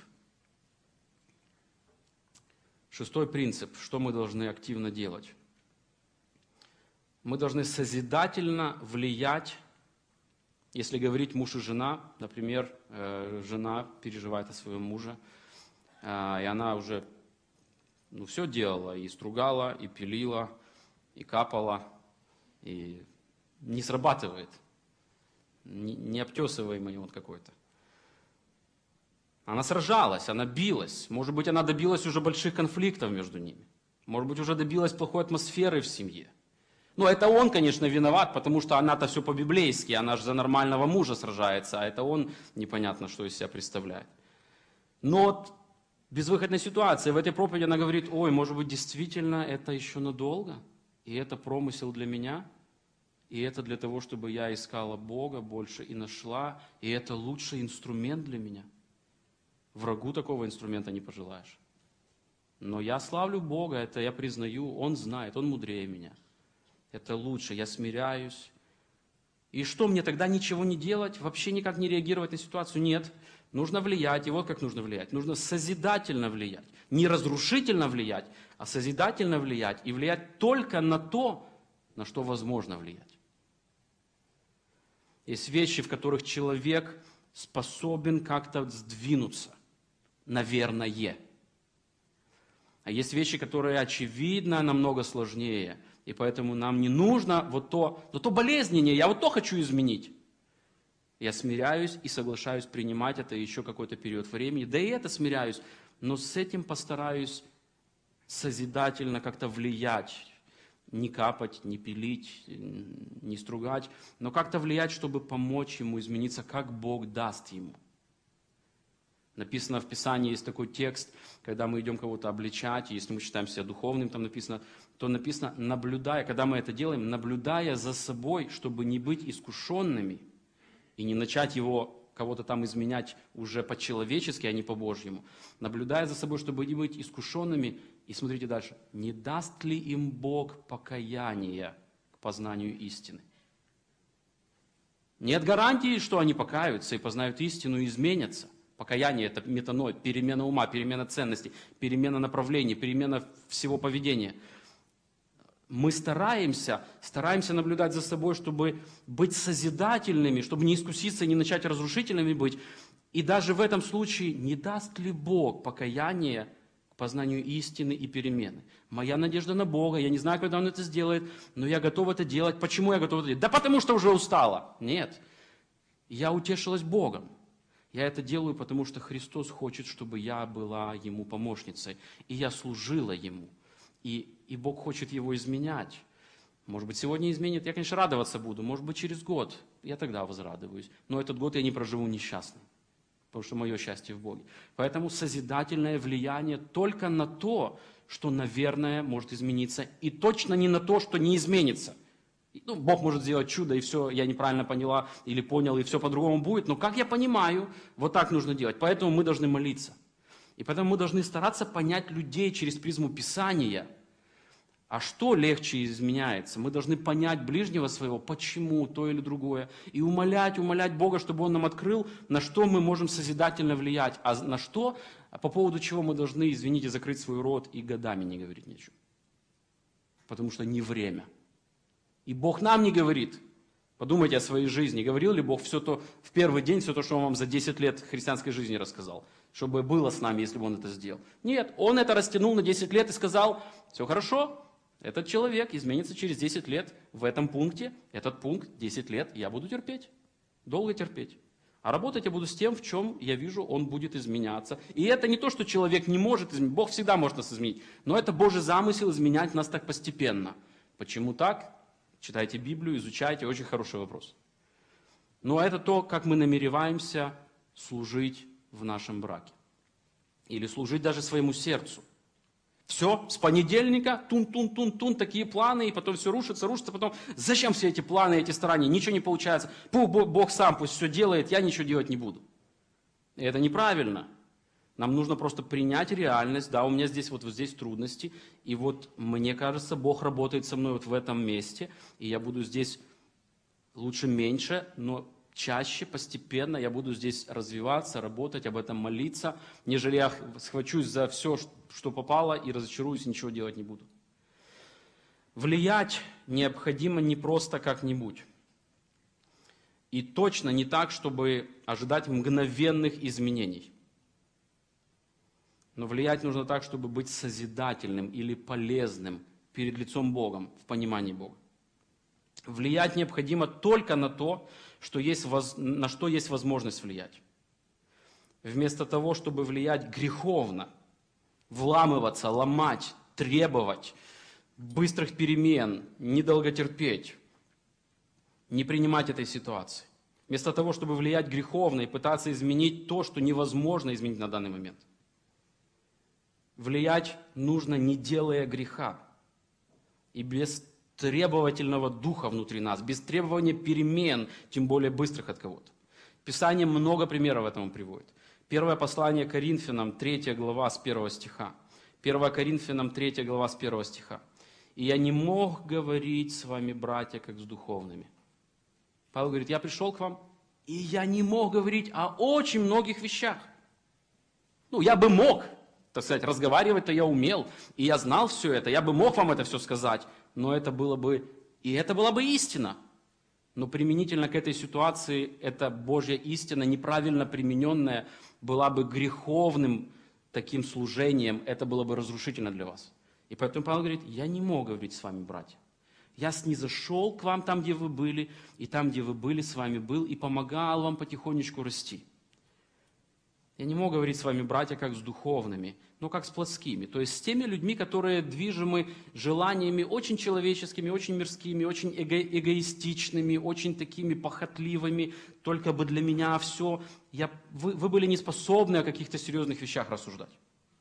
Шестой принцип. Что мы должны активно делать? Мы должны созидательно влиять. Если говорить муж и жена, например, жена переживает о своем муже, и она уже ну, все делала, и стругала, и пилила, и капала, и не срабатывает, необтесываемый вот какой-то. Она сражалась, она билась, может быть, она добилась уже больших конфликтов между ними, может быть, уже добилась плохой атмосферы в семье. Ну, это он, конечно, виноват, потому что она-то все по-библейски, она же за нормального мужа сражается, а это он непонятно, что из себя представляет. Но вот безвыходная ситуация, в этой проповеди она говорит, ой, может быть, действительно это еще надолго, и это промысел для меня, и это для того, чтобы я искала Бога больше и нашла, и это лучший инструмент для меня. Врагу такого инструмента не пожелаешь. Но я славлю Бога, это я признаю, Он знает, Он мудрее меня. Это лучше, я смиряюсь. И что, мне тогда ничего не делать? Вообще никак не реагировать на ситуацию? Нет. Нужно влиять. И вот как нужно влиять. Нужно созидательно влиять. Не разрушительно влиять, а созидательно влиять. И влиять только на то, на что возможно влиять. Есть вещи, в которых человек способен как-то сдвинуться. Наверное. А есть вещи, которые очевидно намного сложнее. И поэтому нам не нужно вот то, но то болезненнее, я вот то хочу изменить. Я смиряюсь и соглашаюсь принимать это еще какой-то период времени. Да и это смиряюсь, но с этим постараюсь созидательно как-то влиять. Не капать, не пилить, не стругать, но как-то влиять, чтобы помочь ему измениться, как Бог даст ему. Написано в Писании, есть такой текст, когда мы идем кого-то обличать, если мы считаем себя духовным, там написано, то написано, наблюдая, когда мы это делаем, наблюдая за собой, чтобы не быть искушенными и не начать его, кого-то там изменять уже по-человечески, а не по-божьему. Наблюдая за собой, чтобы не быть искушенными, и смотрите дальше, не даст ли им Бог покаяния к познанию истины? Нет гарантии, что они покаются и познают истину и изменятся. Покаяние – это метаноя, перемена ума, перемена ценностей, перемена направлений, перемена всего поведения. Мы стараемся, стараемся наблюдать за собой, чтобы быть созидательными, чтобы не искуситься, не начать разрушительными быть. И даже в этом случае не даст ли Бог покаяние к познанию истины и перемены? Моя надежда на Бога, я не знаю, когда Он это сделает, но я готов это делать. Почему я готов это делать? Да потому что уже устала. Нет, я утешилась Богом. Я это делаю, потому что Христос хочет, чтобы я была Ему помощницей, и я служила Ему. И, и Бог хочет Его изменять. Может быть, сегодня изменит, я, конечно, радоваться буду, может быть, через год, я тогда возрадуюсь. Но этот год я не проживу несчастным, потому что мое счастье в Боге. Поэтому созидательное влияние только на то, что, наверное, может измениться, и точно не на то, что не изменится. Ну, Бог может сделать чудо, и все, я неправильно поняла или понял, и все по-другому будет. Но как я понимаю, вот так нужно делать. Поэтому мы должны молиться. И поэтому мы должны стараться понять людей через призму Писания. А что легче изменяется? Мы должны понять ближнего своего, почему то или другое. И умолять, умолять Бога, чтобы Он нам открыл, на что мы можем созидательно влиять. А на что, по поводу чего мы должны, извините, закрыть свой рот и годами не говорить ничего. Потому что не время. И Бог нам не говорит, Подумайте о своей жизни. Говорил ли Бог все то, в первый день все то, что Он вам за десять лет христианской жизни рассказал? Чтобы было с нами, если бы Он это сделал. Нет, Он это растянул на десять лет и сказал, все хорошо, этот человек изменится через десять лет в этом пункте, этот пункт десять лет я буду терпеть, долго терпеть. А работать я буду с тем, в чем я вижу, он будет изменяться. И это не то, что человек не может изменить, Бог всегда может нас изменить, но это Божий замысел изменять нас так постепенно. Почему так? Читайте Библию, изучайте, очень хороший вопрос. Но это то, как мы намереваемся служить в нашем браке. Или служить даже своему сердцу. Все, с понедельника, тун-тун-тун-тун, такие планы, и потом все рушится, рушится, потом зачем все эти планы, эти старания, ничего не получается. Бог, Бог сам пусть все делает, я ничего делать не буду. И это неправильно. Нам нужно просто принять реальность, да, у меня здесь вот, вот здесь трудности, и вот мне кажется, Бог работает со мной вот в этом месте, и я буду здесь лучше меньше, но чаще, постепенно я буду здесь развиваться, работать, об этом молиться, нежели я схвачусь за все, что попало, и разочаруюсь, и ничего делать не буду. Влиять необходимо не просто как-нибудь. И точно не так, чтобы ожидать мгновенных изменений. Но влиять нужно так, чтобы быть созидательным или полезным перед лицом Богом, в понимании Бога. Влиять необходимо только на то, что есть, на что есть возможность влиять. Вместо того, чтобы влиять греховно, вламываться, ломать, требовать быстрых перемен, недолго терпеть, не принимать этой ситуации. Вместо того, чтобы влиять греховно и пытаться изменить то, что невозможно изменить на данный момент. Влиять нужно, не делая греха. И без требовательного духа внутри нас, без требования перемен, тем более быстрых от кого-то. Писание много примеров этому приводит. Первое послание Коринфянам, третья глава с первого стиха. первое Коринфянам, третья глава с первого стиха. «И я не мог говорить с вами, братья, как с духовными». Павел говорит, я пришел к вам, и я не мог говорить о очень многих вещах. Ну, я бы мог, так сказать, разговаривать-то я умел, и я знал все это, я бы мог вам это все сказать, но это было бы, и это была бы истина. Но применительно к этой ситуации, эта Божья истина, неправильно примененная, была бы греховным таким служением, это было бы разрушительно для вас. И поэтому Павел говорит, я не мог говорить с вами, братья. Я снизошел к вам там, где вы были, и там, где вы были, с вами был, и помогал вам потихонечку расти. Я не могу говорить с вами, братья, как с духовными, но как с плотскими. То есть с теми людьми, которые движимы желаниями очень человеческими, очень мирскими, очень эго- эгоистичными, очень такими похотливыми, только бы для меня все. Я, вы, вы были не способны о каких-то серьезных вещах рассуждать.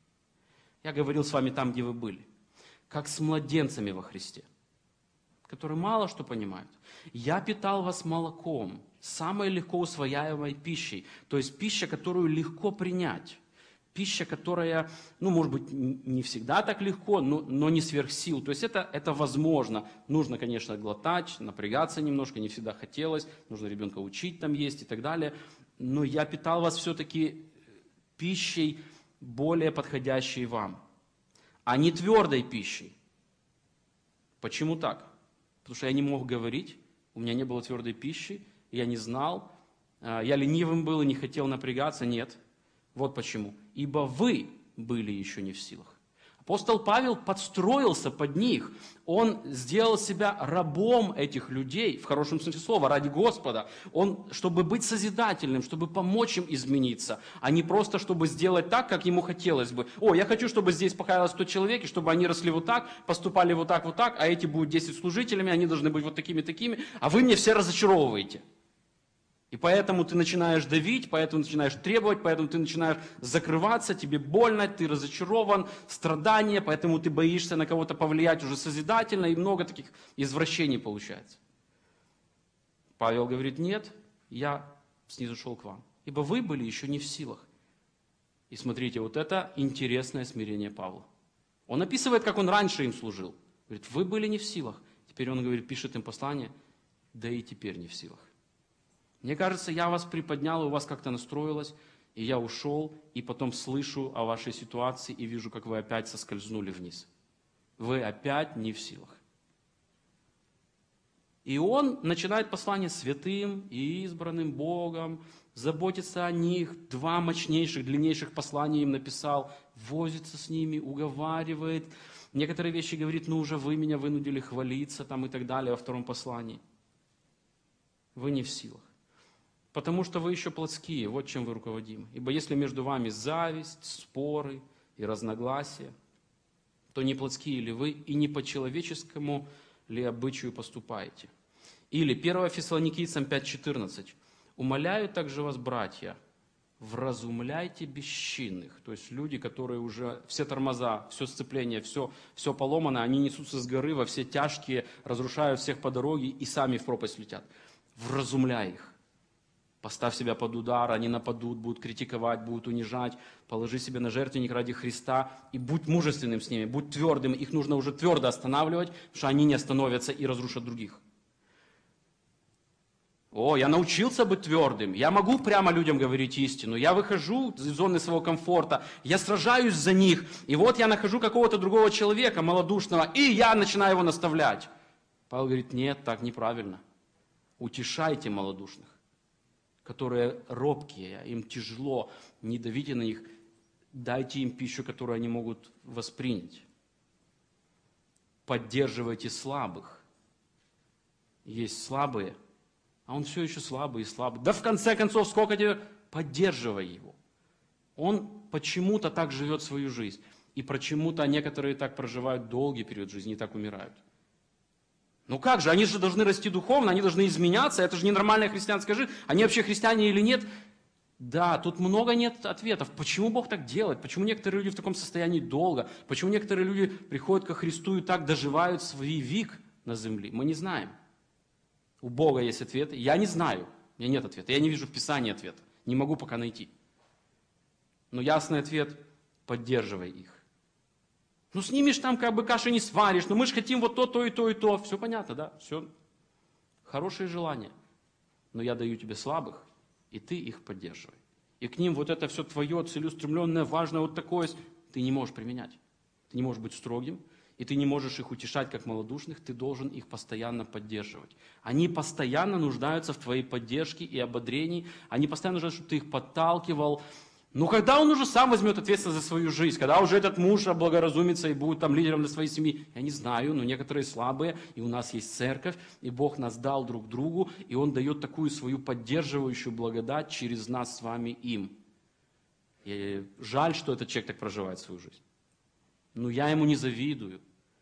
Я говорил с вами там, где вы были, как с младенцами во Христе, которые мало что понимают. Я питал вас молоком, самой легко усвояемой пищей, то есть пища, которую легко принять. Пища, которая, ну, может быть, не всегда так легко, но, но не сверх сил. То есть это, это возможно. Нужно, конечно, глотать, напрягаться немножко, не всегда хотелось, нужно ребенка учить там есть и так далее. Но я питал вас все-таки пищей, более подходящей вам, а не твердой пищей. Почему так? Потому что я не мог говорить, у меня не было твердой пищи, я не знал, я ленивым был и не хотел напрягаться. Нет. Вот почему. Ибо вы были еще не в силах. Апостол Павел подстроился под них. Он сделал себя рабом этих людей, в хорошем смысле слова, ради Господа. Он, чтобы быть созидательным, чтобы помочь им измениться, а не просто, чтобы сделать так, как ему хотелось бы. О, я хочу, чтобы здесь покаялось сто человек, и чтобы они росли вот так, поступали вот так, вот так, а эти будут десять служителями, они должны быть вот такими-такими, а вы мне все разочаровываете. И поэтому ты начинаешь давить, поэтому начинаешь требовать, поэтому ты начинаешь закрываться, тебе больно, ты разочарован, страдания, поэтому ты боишься на кого-то повлиять уже созидательно, и много таких извращений получается. Павел говорит, нет, я снизошел к вам, ибо вы были еще не в силах. И смотрите, вот это интересное смирение Павла. Он описывает, как он раньше им служил. Говорит, вы были не в силах. Теперь он говорит, пишет им послание, да и теперь не в силах. Мне кажется, я вас приподнял, и у вас как-то настроилось, и я ушел, и потом слышу о вашей ситуации, и вижу, как вы опять соскользнули вниз. Вы опять не в силах. И он начинает послание святым и избранным Богом, заботится о них, два мощнейших, длиннейших послания им написал, возится с ними, уговаривает. Некоторые вещи говорит, ну уже вы меня вынудили хвалиться там и так далее во втором послании. Вы не в силах. Потому что вы еще плотские, вот чем вы руководимы. Ибо если между вами зависть, споры и разногласия, то не плотские ли вы и не по человеческому ли обычаю поступаете? Или первое Фессалоникийцам пять четырнадцать. «Умоляю также вас, братья, вразумляйте бесчинных». То есть люди, которые уже все тормоза, все сцепление, все, все поломано, они несутся с горы во все тяжкие, разрушают всех по дороге и сами в пропасть летят. Вразумляй их. Поставь себя под удар, они нападут, будут критиковать, будут унижать. Положи себя на жертвенник ради Христа и будь мужественным с ними, будь твердым. Их нужно уже твердо останавливать, потому что они не остановятся и разрушат других. О, я научился быть твердым, я могу прямо людям говорить истину, я выхожу из зоны своего комфорта, я сражаюсь за них, и вот я нахожу какого-то другого человека, малодушного, и я начинаю его наставлять. Павел говорит, нет, так неправильно. Утешайте малодушных, которые робкие, им тяжело, не давите на них, дайте им пищу, которую они могут воспринять. Поддерживайте слабых. Есть слабые, а он все еще слабый и слабый. Да в конце концов, сколько тебе? Поддерживай его. Он почему-то так живет свою жизнь. И почему-то некоторые так проживают долгий период жизни и так умирают. Ну как же, они же должны расти духовно, они должны изменяться, это же ненормальная христианская жизнь. Они вообще христиане или нет? Да, тут много нет ответов. Почему Бог так делает? Почему некоторые люди в таком состоянии долго? Почему некоторые люди приходят ко Христу и так доживают свой век на земле? Мы не знаем. У Бога есть ответы. Я не знаю. У меня нет ответа. Я не вижу в Писании ответа. Не могу пока найти. Но ясный ответ – поддерживай их. Ну, с ними ж там как бы каши не сваришь. Ну, мы же хотим вот то, то и то, и то. Все понятно, да? Все. Хорошие желания. Но я даю тебе слабых, и ты их поддерживай. И к ним вот это все твое, целеустремленное, важное, вот такое, ты не можешь применять. Ты не можешь быть строгим. И ты не можешь их утешать, как малодушных, ты должен их постоянно поддерживать. Они постоянно нуждаются в твоей поддержке и ободрении, они постоянно нуждаются, чтобы ты их подталкивал. Но когда он уже сам возьмет ответственность за свою жизнь, когда уже этот муж облагоразумится и будет там лидером для своей семьи, я не знаю, но некоторые слабые, и у нас есть церковь, и Бог нас дал друг другу, и Он дает такую свою поддерживающую благодать через нас с вами им. И жаль, что этот человек так проживает свою жизнь. Но я ему не завидую.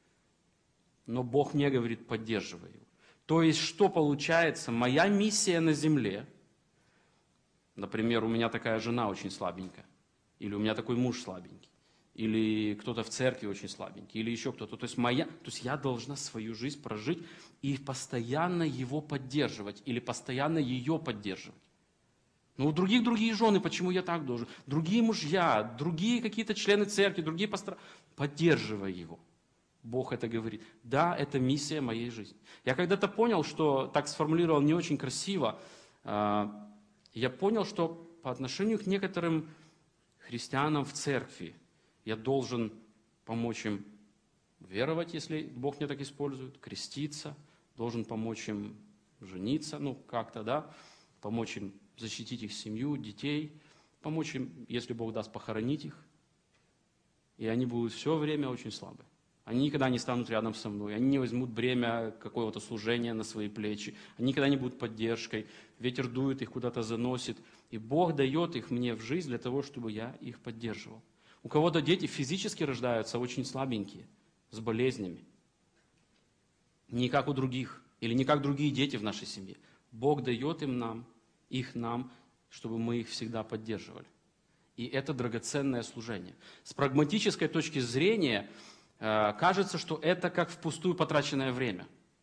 Но Бог мне говорит, поддерживай его. То есть, что получается? Моя миссия на земле, например, у меня такая жена очень слабенькая, или у меня такой муж слабенький, или кто-то в церкви очень слабенький, или еще кто-то. То есть, моя, то есть я должна свою жизнь прожить и постоянно его поддерживать, или постоянно ее поддерживать. Но у других другие жены, почему я так должен? Другие мужья, другие какие-то члены церкви, другие пастора. Поддерживай его. Бог это говорит. Да, это миссия моей жизни. Я когда-то понял, что так сформулировал не очень красиво. Я понял, что по отношению к некоторым христианам в церкви я должен помочь им веровать, если Бог меня так использует, креститься, должен помочь им жениться, ну как-то, да, помочь им защитить их семью, детей, помочь им, если Бог даст, похоронить их. И они будут все время очень слабы. Они никогда не станут рядом со мной, они не возьмут бремя какого-то служения на свои плечи, они никогда не будут поддержкой, ветер дует, их куда-то заносит. И Бог дает их мне в жизнь для того, чтобы я их поддерживал. У кого-то дети физически рождаются очень слабенькие, с болезнями. Не как у других, или не как другие дети в нашей семье. Бог дает им нам, их нам, чтобы мы их всегда поддерживали. И это драгоценное служение. С прагматической точки зрения, э, кажется, что это как впустую потраченное время.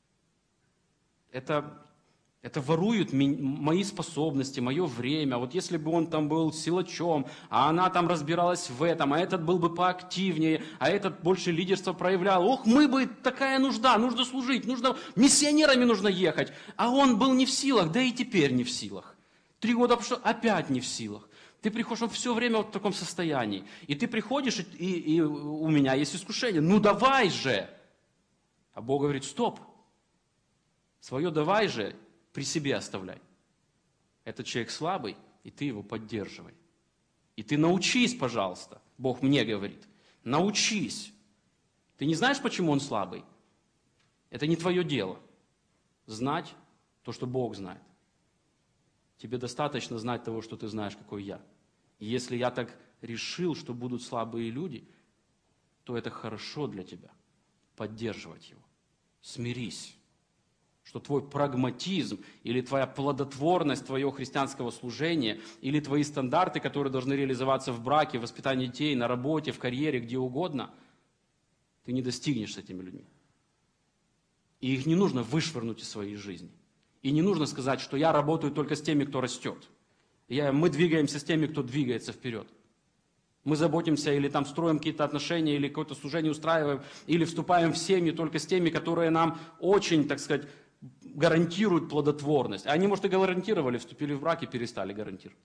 Это, это ворует ми- мои способности, мое время. Вот если бы он там был силачом, а она там разбиралась в этом, а этот был бы поактивнее, а этот больше лидерства проявлял. Ох, мы бы, такая нужда, нужно служить, нужно, миссионерами нужно ехать. А он был не в силах, да и теперь не в силах. Три года прошло, опять не в силах. Ты приходишь, он все время вот в таком состоянии. И ты приходишь, и, и, и у меня есть искушение. Ну давай же! А Бог говорит, стоп. Свое давай же при себе оставляй. Этот человек слабый, и ты его поддерживай. И ты научись, пожалуйста, Бог мне говорит, научись. Ты не знаешь, почему он слабый? Это не твое дело. Знать то, что Бог знает. Тебе достаточно знать того, что ты знаешь, какой я. И если я так решил, что будут слабые люди, то это хорошо для тебя. Поддерживать его. Смирись. Что твой прагматизм или твоя плодотворность твоего христианского служения или твои стандарты, которые должны реализоваться в браке, в воспитании детей, на работе, в карьере, где угодно, ты не достигнешь с этими людьми. И их не нужно вышвырнуть из своей жизни. И не нужно сказать, что я работаю только с теми, кто растет. Я, мы двигаемся с теми, кто двигается вперед. Мы заботимся или там строим какие-то отношения, или какое-то служение устраиваем, или вступаем в семьи только с теми, которые нам очень, так сказать, гарантируют плодотворность. Они, может, и гарантировали, вступили в брак и перестали гарантировать.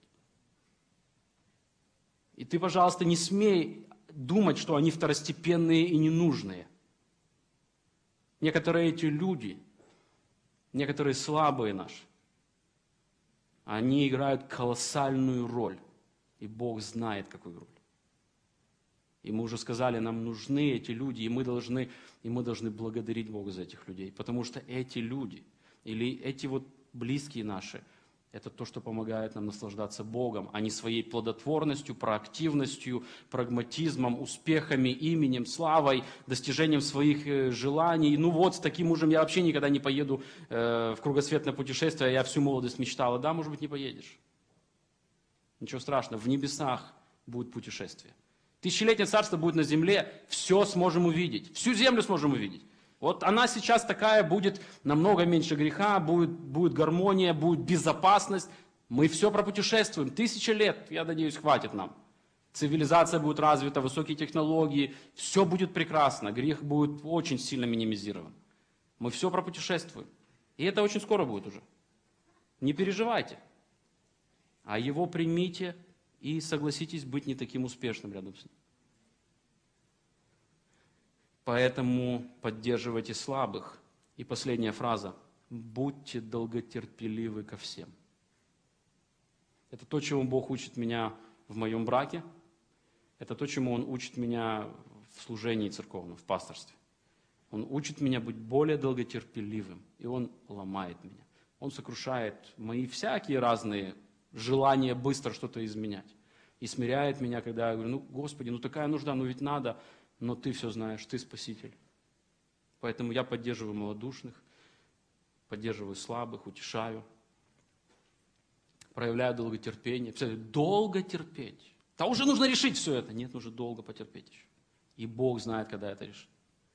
И ты, пожалуйста, не смей думать, что они второстепенные и ненужные. Некоторые эти люди, некоторые слабые наши, они играют колоссальную роль. И Бог знает, какую роль. И мы уже сказали, нам нужны эти люди, и мы должны, и мы должны благодарить Бога за этих людей. Потому что эти люди, или эти вот близкие наши, это то, что помогает нам наслаждаться Богом, а не своей плодотворностью, проактивностью, прагматизмом, успехами, именем, славой, достижением своих желаний. Ну вот, с таким мужем я вообще никогда не поеду э, в кругосветное путешествие, я всю молодость мечтала. Да, может быть, не поедешь. Ничего страшного, в небесах будет путешествие. Тысячелетнее царство будет на земле, все сможем увидеть, всю землю сможем увидеть. Вот она сейчас такая, будет намного меньше греха, будет, будет гармония, будет безопасность. Мы все пропутешествуем, тысячи лет, я надеюсь, хватит нам. Цивилизация будет развита, высокие технологии, все будет прекрасно, грех будет очень сильно минимизирован. Мы все пропутешествуем. И это очень скоро будет уже. Не переживайте, а его примите и согласитесь быть не таким успешным рядом с ним. Поэтому поддерживайте слабых. И последняя фраза. Будьте долготерпеливы ко всем. Это то, чему Бог учит меня в моем браке. Это то, чему Он учит меня в служении церковном, в пасторстве. Он учит меня быть более долготерпеливым. И Он ломает меня. Он сокрушает мои всякие разные желание быстро что-то изменять. И смиряет меня, когда я говорю, ну, Господи, ну такая нужда, ну ведь надо, но Ты все знаешь, Ты Спаситель. Поэтому я поддерживаю малодушных, поддерживаю слабых, утешаю, проявляю долготерпение. Долго терпеть. Да уже нужно решить все это. Нет, нужно долго потерпеть еще. И Бог знает, когда это решит.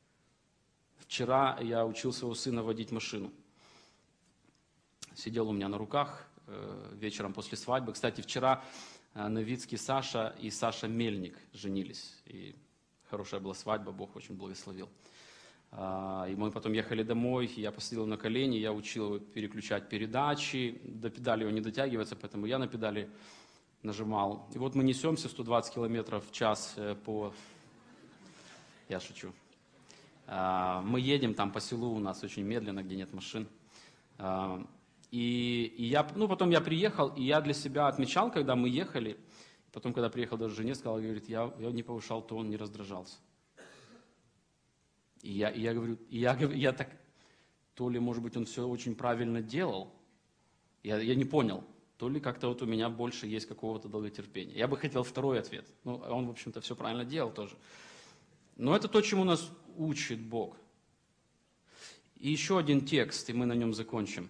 Вчера я учил своего сына водить машину. Сидел у меня на руках вечером после свадьбы. Кстати, вчера Новицкий Саша и Саша Мельник женились. И хорошая была свадьба, Бог очень благословил. И мы потом ехали домой, я посадил на колени, я учил его переключать передачи, до педали он не дотягивается, поэтому я на педали нажимал. И вот мы несемся сто двадцать километров в час по... Я шучу. Мы едем там по селу, у нас очень медленно, где нет машин. И, и я, ну, потом я приехал, и я для себя отмечал, когда мы ехали, потом, когда приехал даже жене, сказал, говорит, я, я не повышал тон, не раздражался. И я, и я говорю, и я, я так, то ли, может быть, он все очень правильно делал, я, я не понял, то ли как-то вот у меня больше есть какого-то долготерпения. Я бы хотел второй ответ. Ну, он, в общем-то, все правильно делал тоже. Но это то, чему нас учит Бог. И еще один текст, и мы на нем закончим.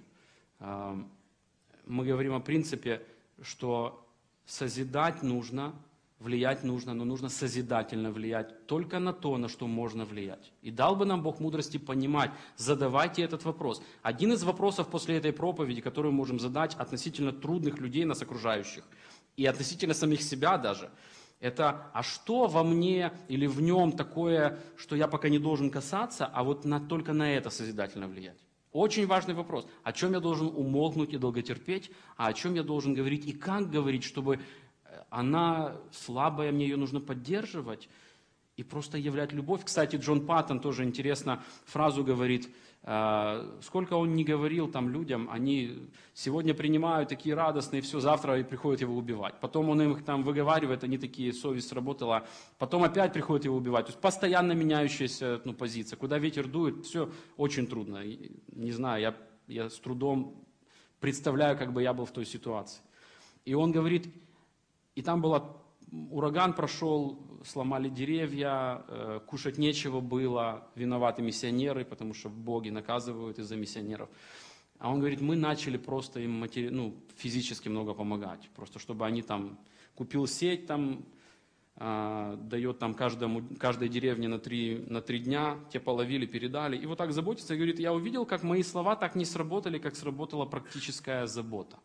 Мы говорим о принципе, что созидать нужно, влиять нужно, но нужно созидательно влиять только на то, на что можно влиять. И дал бы нам Бог мудрости понимать, задавайте этот вопрос. Один из вопросов после этой проповеди, который мы можем задать относительно трудных людей, нас окружающих, и относительно самих себя даже, это, а что во мне или в нем такое, что я пока не должен касаться, а вот на, только на это созидательно влиять? Очень важный вопрос. О чем я должен умолкнуть и долготерпеть, а о чем я должен говорить и как говорить, чтобы она слабая, мне ее нужно поддерживать. и просто являть любовь. Кстати, Джон Паттон тоже интересно фразу говорит, сколько он не говорил там людям, они сегодня принимают такие радостные, все, завтра и приходят его убивать. Потом он им там выговаривает, они такие, совесть сработала, потом опять приходят его убивать. То есть постоянно меняющаяся ну, позиция. Куда ветер дует, все очень трудно. Не знаю, я, я с трудом представляю, как бы я был в той ситуации. И он говорит, и там была, ураган прошел, сломали деревья, э, кушать нечего было, виноваты миссионеры, потому что боги наказывают из-за миссионеров. А он говорит, мы начали просто им матери... ну, физически много помогать, просто чтобы они там, купил сеть там, э, дает там каждому, каждой деревне на три, на три дня, те половили, передали, и вот так заботиться. И говорит, я увидел, как мои слова так не сработали, как сработала практическая забота.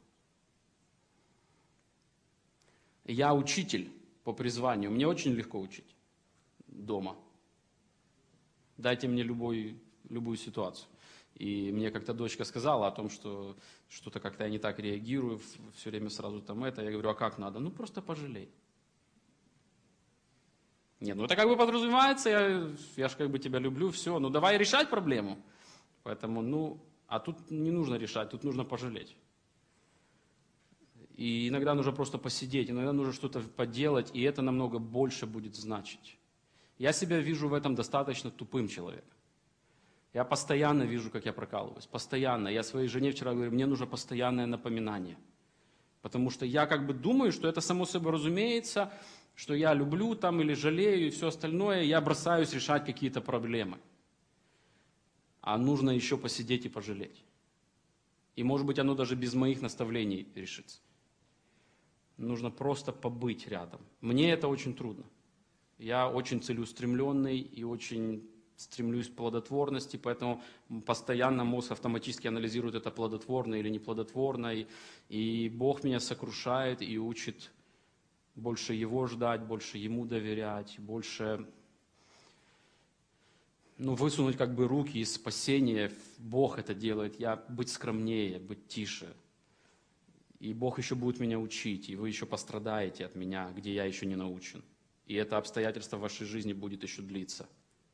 Я учитель по призванию, мне очень легко учить дома. Дайте мне любой, любую ситуацию. И мне как-то дочка сказала о том, что что-то как-то я не так реагирую, все время сразу там это. Я говорю, а как надо? Ну просто пожалей. Нет, ну это как бы подразумевается, я, я же как бы тебя люблю, все, ну давай решать проблему. Поэтому, ну, а тут не нужно решать, тут нужно пожалеть. И иногда нужно просто посидеть, иногда нужно что-то поделать, и это намного больше будет значить. Я себя вижу в этом достаточно тупым человеком. Я постоянно вижу, как я прокалываюсь, постоянно. Я своей жене вчера говорю, мне нужно постоянное напоминание. Потому что я как бы думаю, что это само собой разумеется, что я люблю там или жалею и все остальное, я бросаюсь решать какие-то проблемы. А нужно еще посидеть и пожалеть. И может быть оно даже без моих наставлений решится. Нужно просто побыть рядом. Мне это очень трудно. Я очень целеустремленный и очень стремлюсь к плодотворности, поэтому постоянно мозг автоматически анализирует, это плодотворно или неплодотворно. И, и Бог меня сокрушает и учит больше Его ждать, больше Ему доверять, больше ну, высунуть как бы руки из спасения. Бог это делает. Я быть скромнее, быть тише. И Бог еще будет меня учить, и вы еще пострадаете от меня, где я еще не научен. И это обстоятельство в вашей жизни будет еще длиться.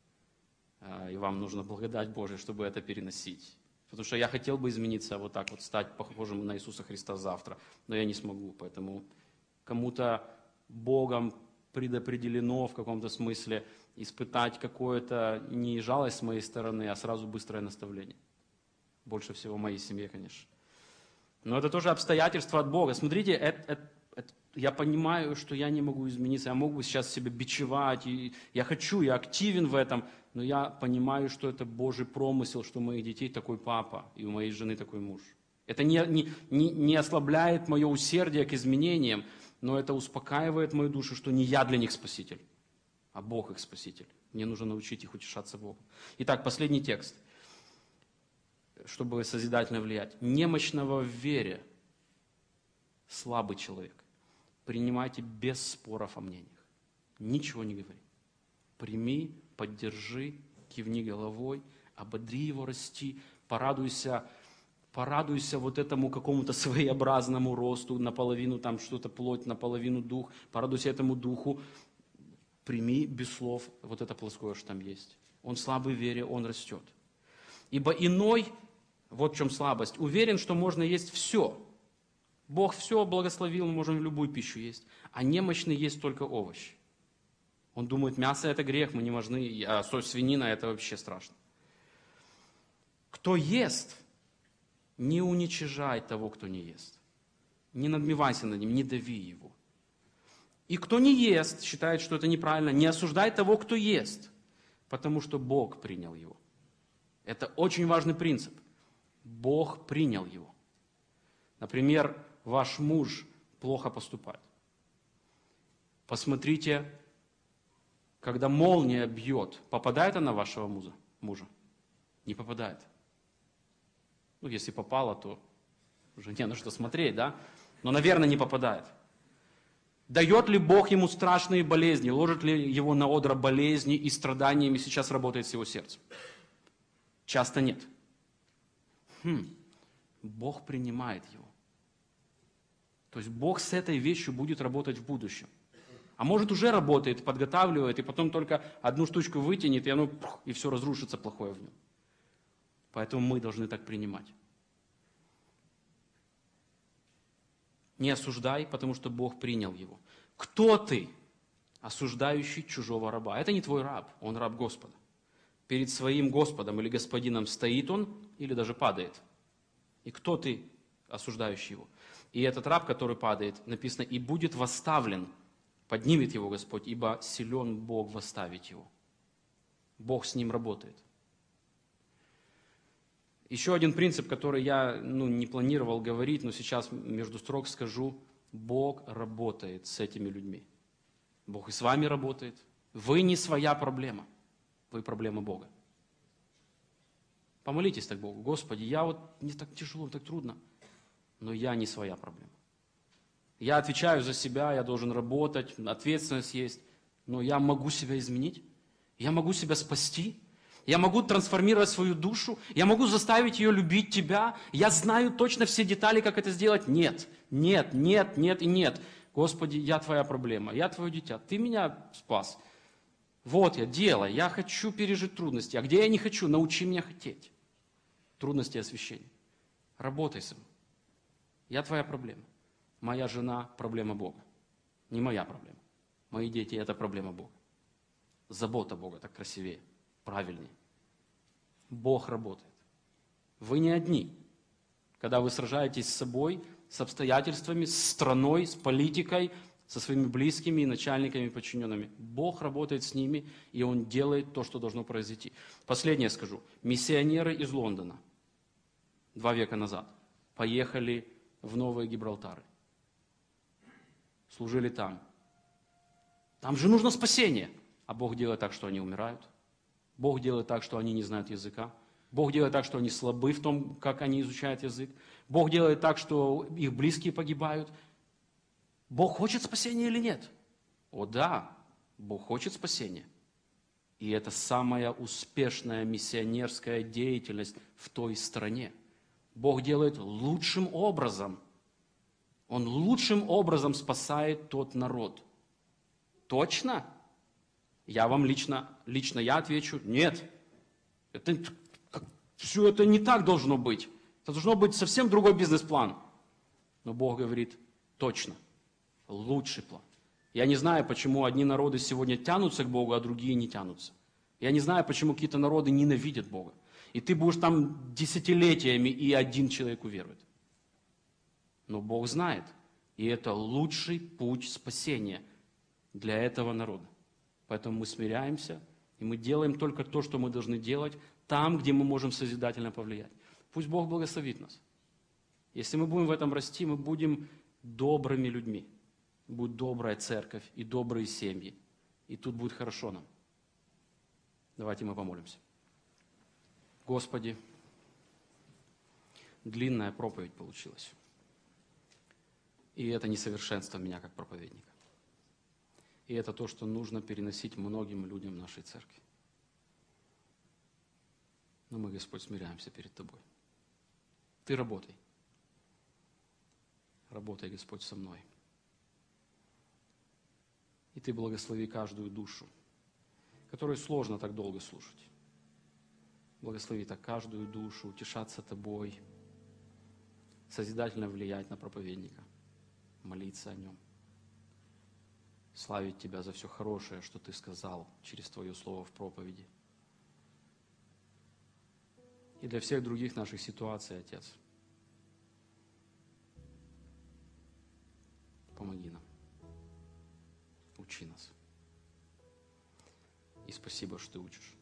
И вам нужно благодать Божию, чтобы это переносить. Потому что я хотел бы измениться, вот так вот, стать похожим на Иисуса Христа завтра, но я не смогу. Поэтому кому-то Богом предопределено в каком-то смысле испытать какое-то не жалость с моей стороны, а сразу быстрое наставление. Больше всего моей семье, конечно. Но это тоже обстоятельства от Бога. Смотрите, это, это, это, я понимаю, что я не могу измениться. Я могу сейчас себя бичевать. И я хочу, я активен в этом. Но я понимаю, что это Божий промысел, что у моих детей такой папа, и у моей жены такой муж. Это не, не, не, не ослабляет мое усердие к изменениям, но это успокаивает мою душу, что не я для них спаситель, а Бог их спаситель. Мне нужно научить их утешаться Богом. Итак, последний текст, чтобы созидательно влиять. Немощного в вере слабый человек. Принимайте без споров о мнениях. Ничего не говори. Прими, поддержи, кивни головой, ободри его расти, порадуйся, порадуйся вот этому какому-то своеобразному росту, наполовину там что-то плоть, наполовину дух, порадуйся этому духу. Прими без слов вот это плоское, что там есть. Он слабый в вере, он растет. Ибо иной, вот в чем слабость, уверен, что можно есть все. Бог все благословил, мы можем любую пищу есть. А немощный есть только овощи. Он думает, мясо это грех, мы не важны, а свинина это вообще страшно. Кто ест, не уничижай того, кто не ест. Не надмевайся над ним, не дави его. И кто не ест, считает, что это неправильно, не осуждай того, кто ест, потому что Бог принял его. Это очень важный принцип. Бог принял его. Например, ваш муж плохо поступает. Посмотрите, когда молния бьет, попадает она в вашего мужа? мужа? Не попадает. Ну, если попала, то уже не на что смотреть, да? Но, наверное, не попадает. Дает ли Бог ему страшные болезни? Ложит ли его на одра болезни и страданиями сейчас работает с его сердцем? Часто нет. Хм, Бог принимает его. То есть Бог с этой вещью будет работать в будущем. А может уже работает, подготавливает, и потом только одну штучку вытянет, и оно, и все разрушится плохое в нем. Поэтому мы должны так принимать. Не осуждай, потому что Бог принял его. Кто ты, осуждающий чужого раба? Это не твой раб, он раб Господа. Перед своим Господом или Господином стоит он, или даже падает. И кто ты, осуждающий его? И этот раб, который падает, написано, и будет восставлен, поднимет его Господь, ибо силен Бог восставить его. Бог с ним работает. Еще один принцип, который я ну, не планировал говорить, но сейчас между строк скажу. Бог работает с этими людьми. Бог и с вами работает. Вы не своя проблема. Вы проблема Бога. Помолитесь так Богу. Господи, я вот не так тяжело, так трудно, но я не своя проблема. Я отвечаю за себя, я должен работать, ответственность есть, но я могу себя изменить, я могу себя спасти, я могу трансформировать свою душу, я могу заставить ее любить Тебя, я знаю точно все детали, как это сделать. Нет, нет, нет, нет и нет. Господи, я Твоя проблема, я Твое дитя, Ты меня спас. Вот я, делай, я хочу пережить трудности. А где я не хочу, научи меня хотеть. Трудности освящения. Работай с ним. Я Твоя проблема. Моя жена – проблема Бога. Не моя проблема. Мои дети – это проблема Бога. Забота Бога так красивее, правильнее. Бог работает. Вы не одни. Когда вы сражаетесь с собой, с обстоятельствами, с страной, с политикой, со своими близкими, начальниками, подчиненными. Бог работает с ними, и Он делает то, что должно произойти. Последнее скажу. Миссионеры из Лондона два века назад поехали в Новые Гибралтары. Служили там. Там же нужно спасение. А Бог делает так, что они умирают. Бог делает так, что они не знают языка. Бог делает так, что они слабы в том, как они изучают язык. Бог делает так, что их близкие погибают. Бог хочет спасения или нет? О да, Бог хочет спасения. И это самая успешная миссионерская деятельность в той стране. Бог делает лучшим образом. Он лучшим образом спасает тот народ. Точно? Я вам лично, лично я отвечу, нет. Это, все это не так должно быть. Это должно быть совсем другой бизнес-план. Но Бог говорит, точно. Лучший план. Я не знаю, почему одни народы сегодня тянутся к Богу, а другие не тянутся. Я не знаю, почему какие-то народы ненавидят Бога. И ты будешь там десятилетиями, и один человек уверует. Но Бог знает. И это лучший путь спасения для этого народа. Поэтому мы смиряемся, и мы делаем только то, что мы должны делать, там, где мы можем созидательно повлиять. Пусть Бог благословит нас. Если мы будем в этом расти, мы будем добрыми людьми. Будет добрая церковь и добрые семьи. И тут будет хорошо нам. Давайте мы помолимся. Господи, длинная проповедь получилась. И это несовершенство меня как проповедника. И это то, что нужно переносить многим людям нашей церкви. Но мы, Господь, смиряемся перед Тобой. Ты работай. Работай, Господь, со мной. И Ты благослови каждую душу, которой сложно так долго слушать. Благослови так каждую душу, утешаться Тобой, созидательно влиять на проповедника, молиться о нем, славить Тебя за все хорошее, что Ты сказал через Твое Слово в проповеди. И для всех других наших ситуаций, Отец, помоги нам, учи нас. И спасибо, что Ты учишь.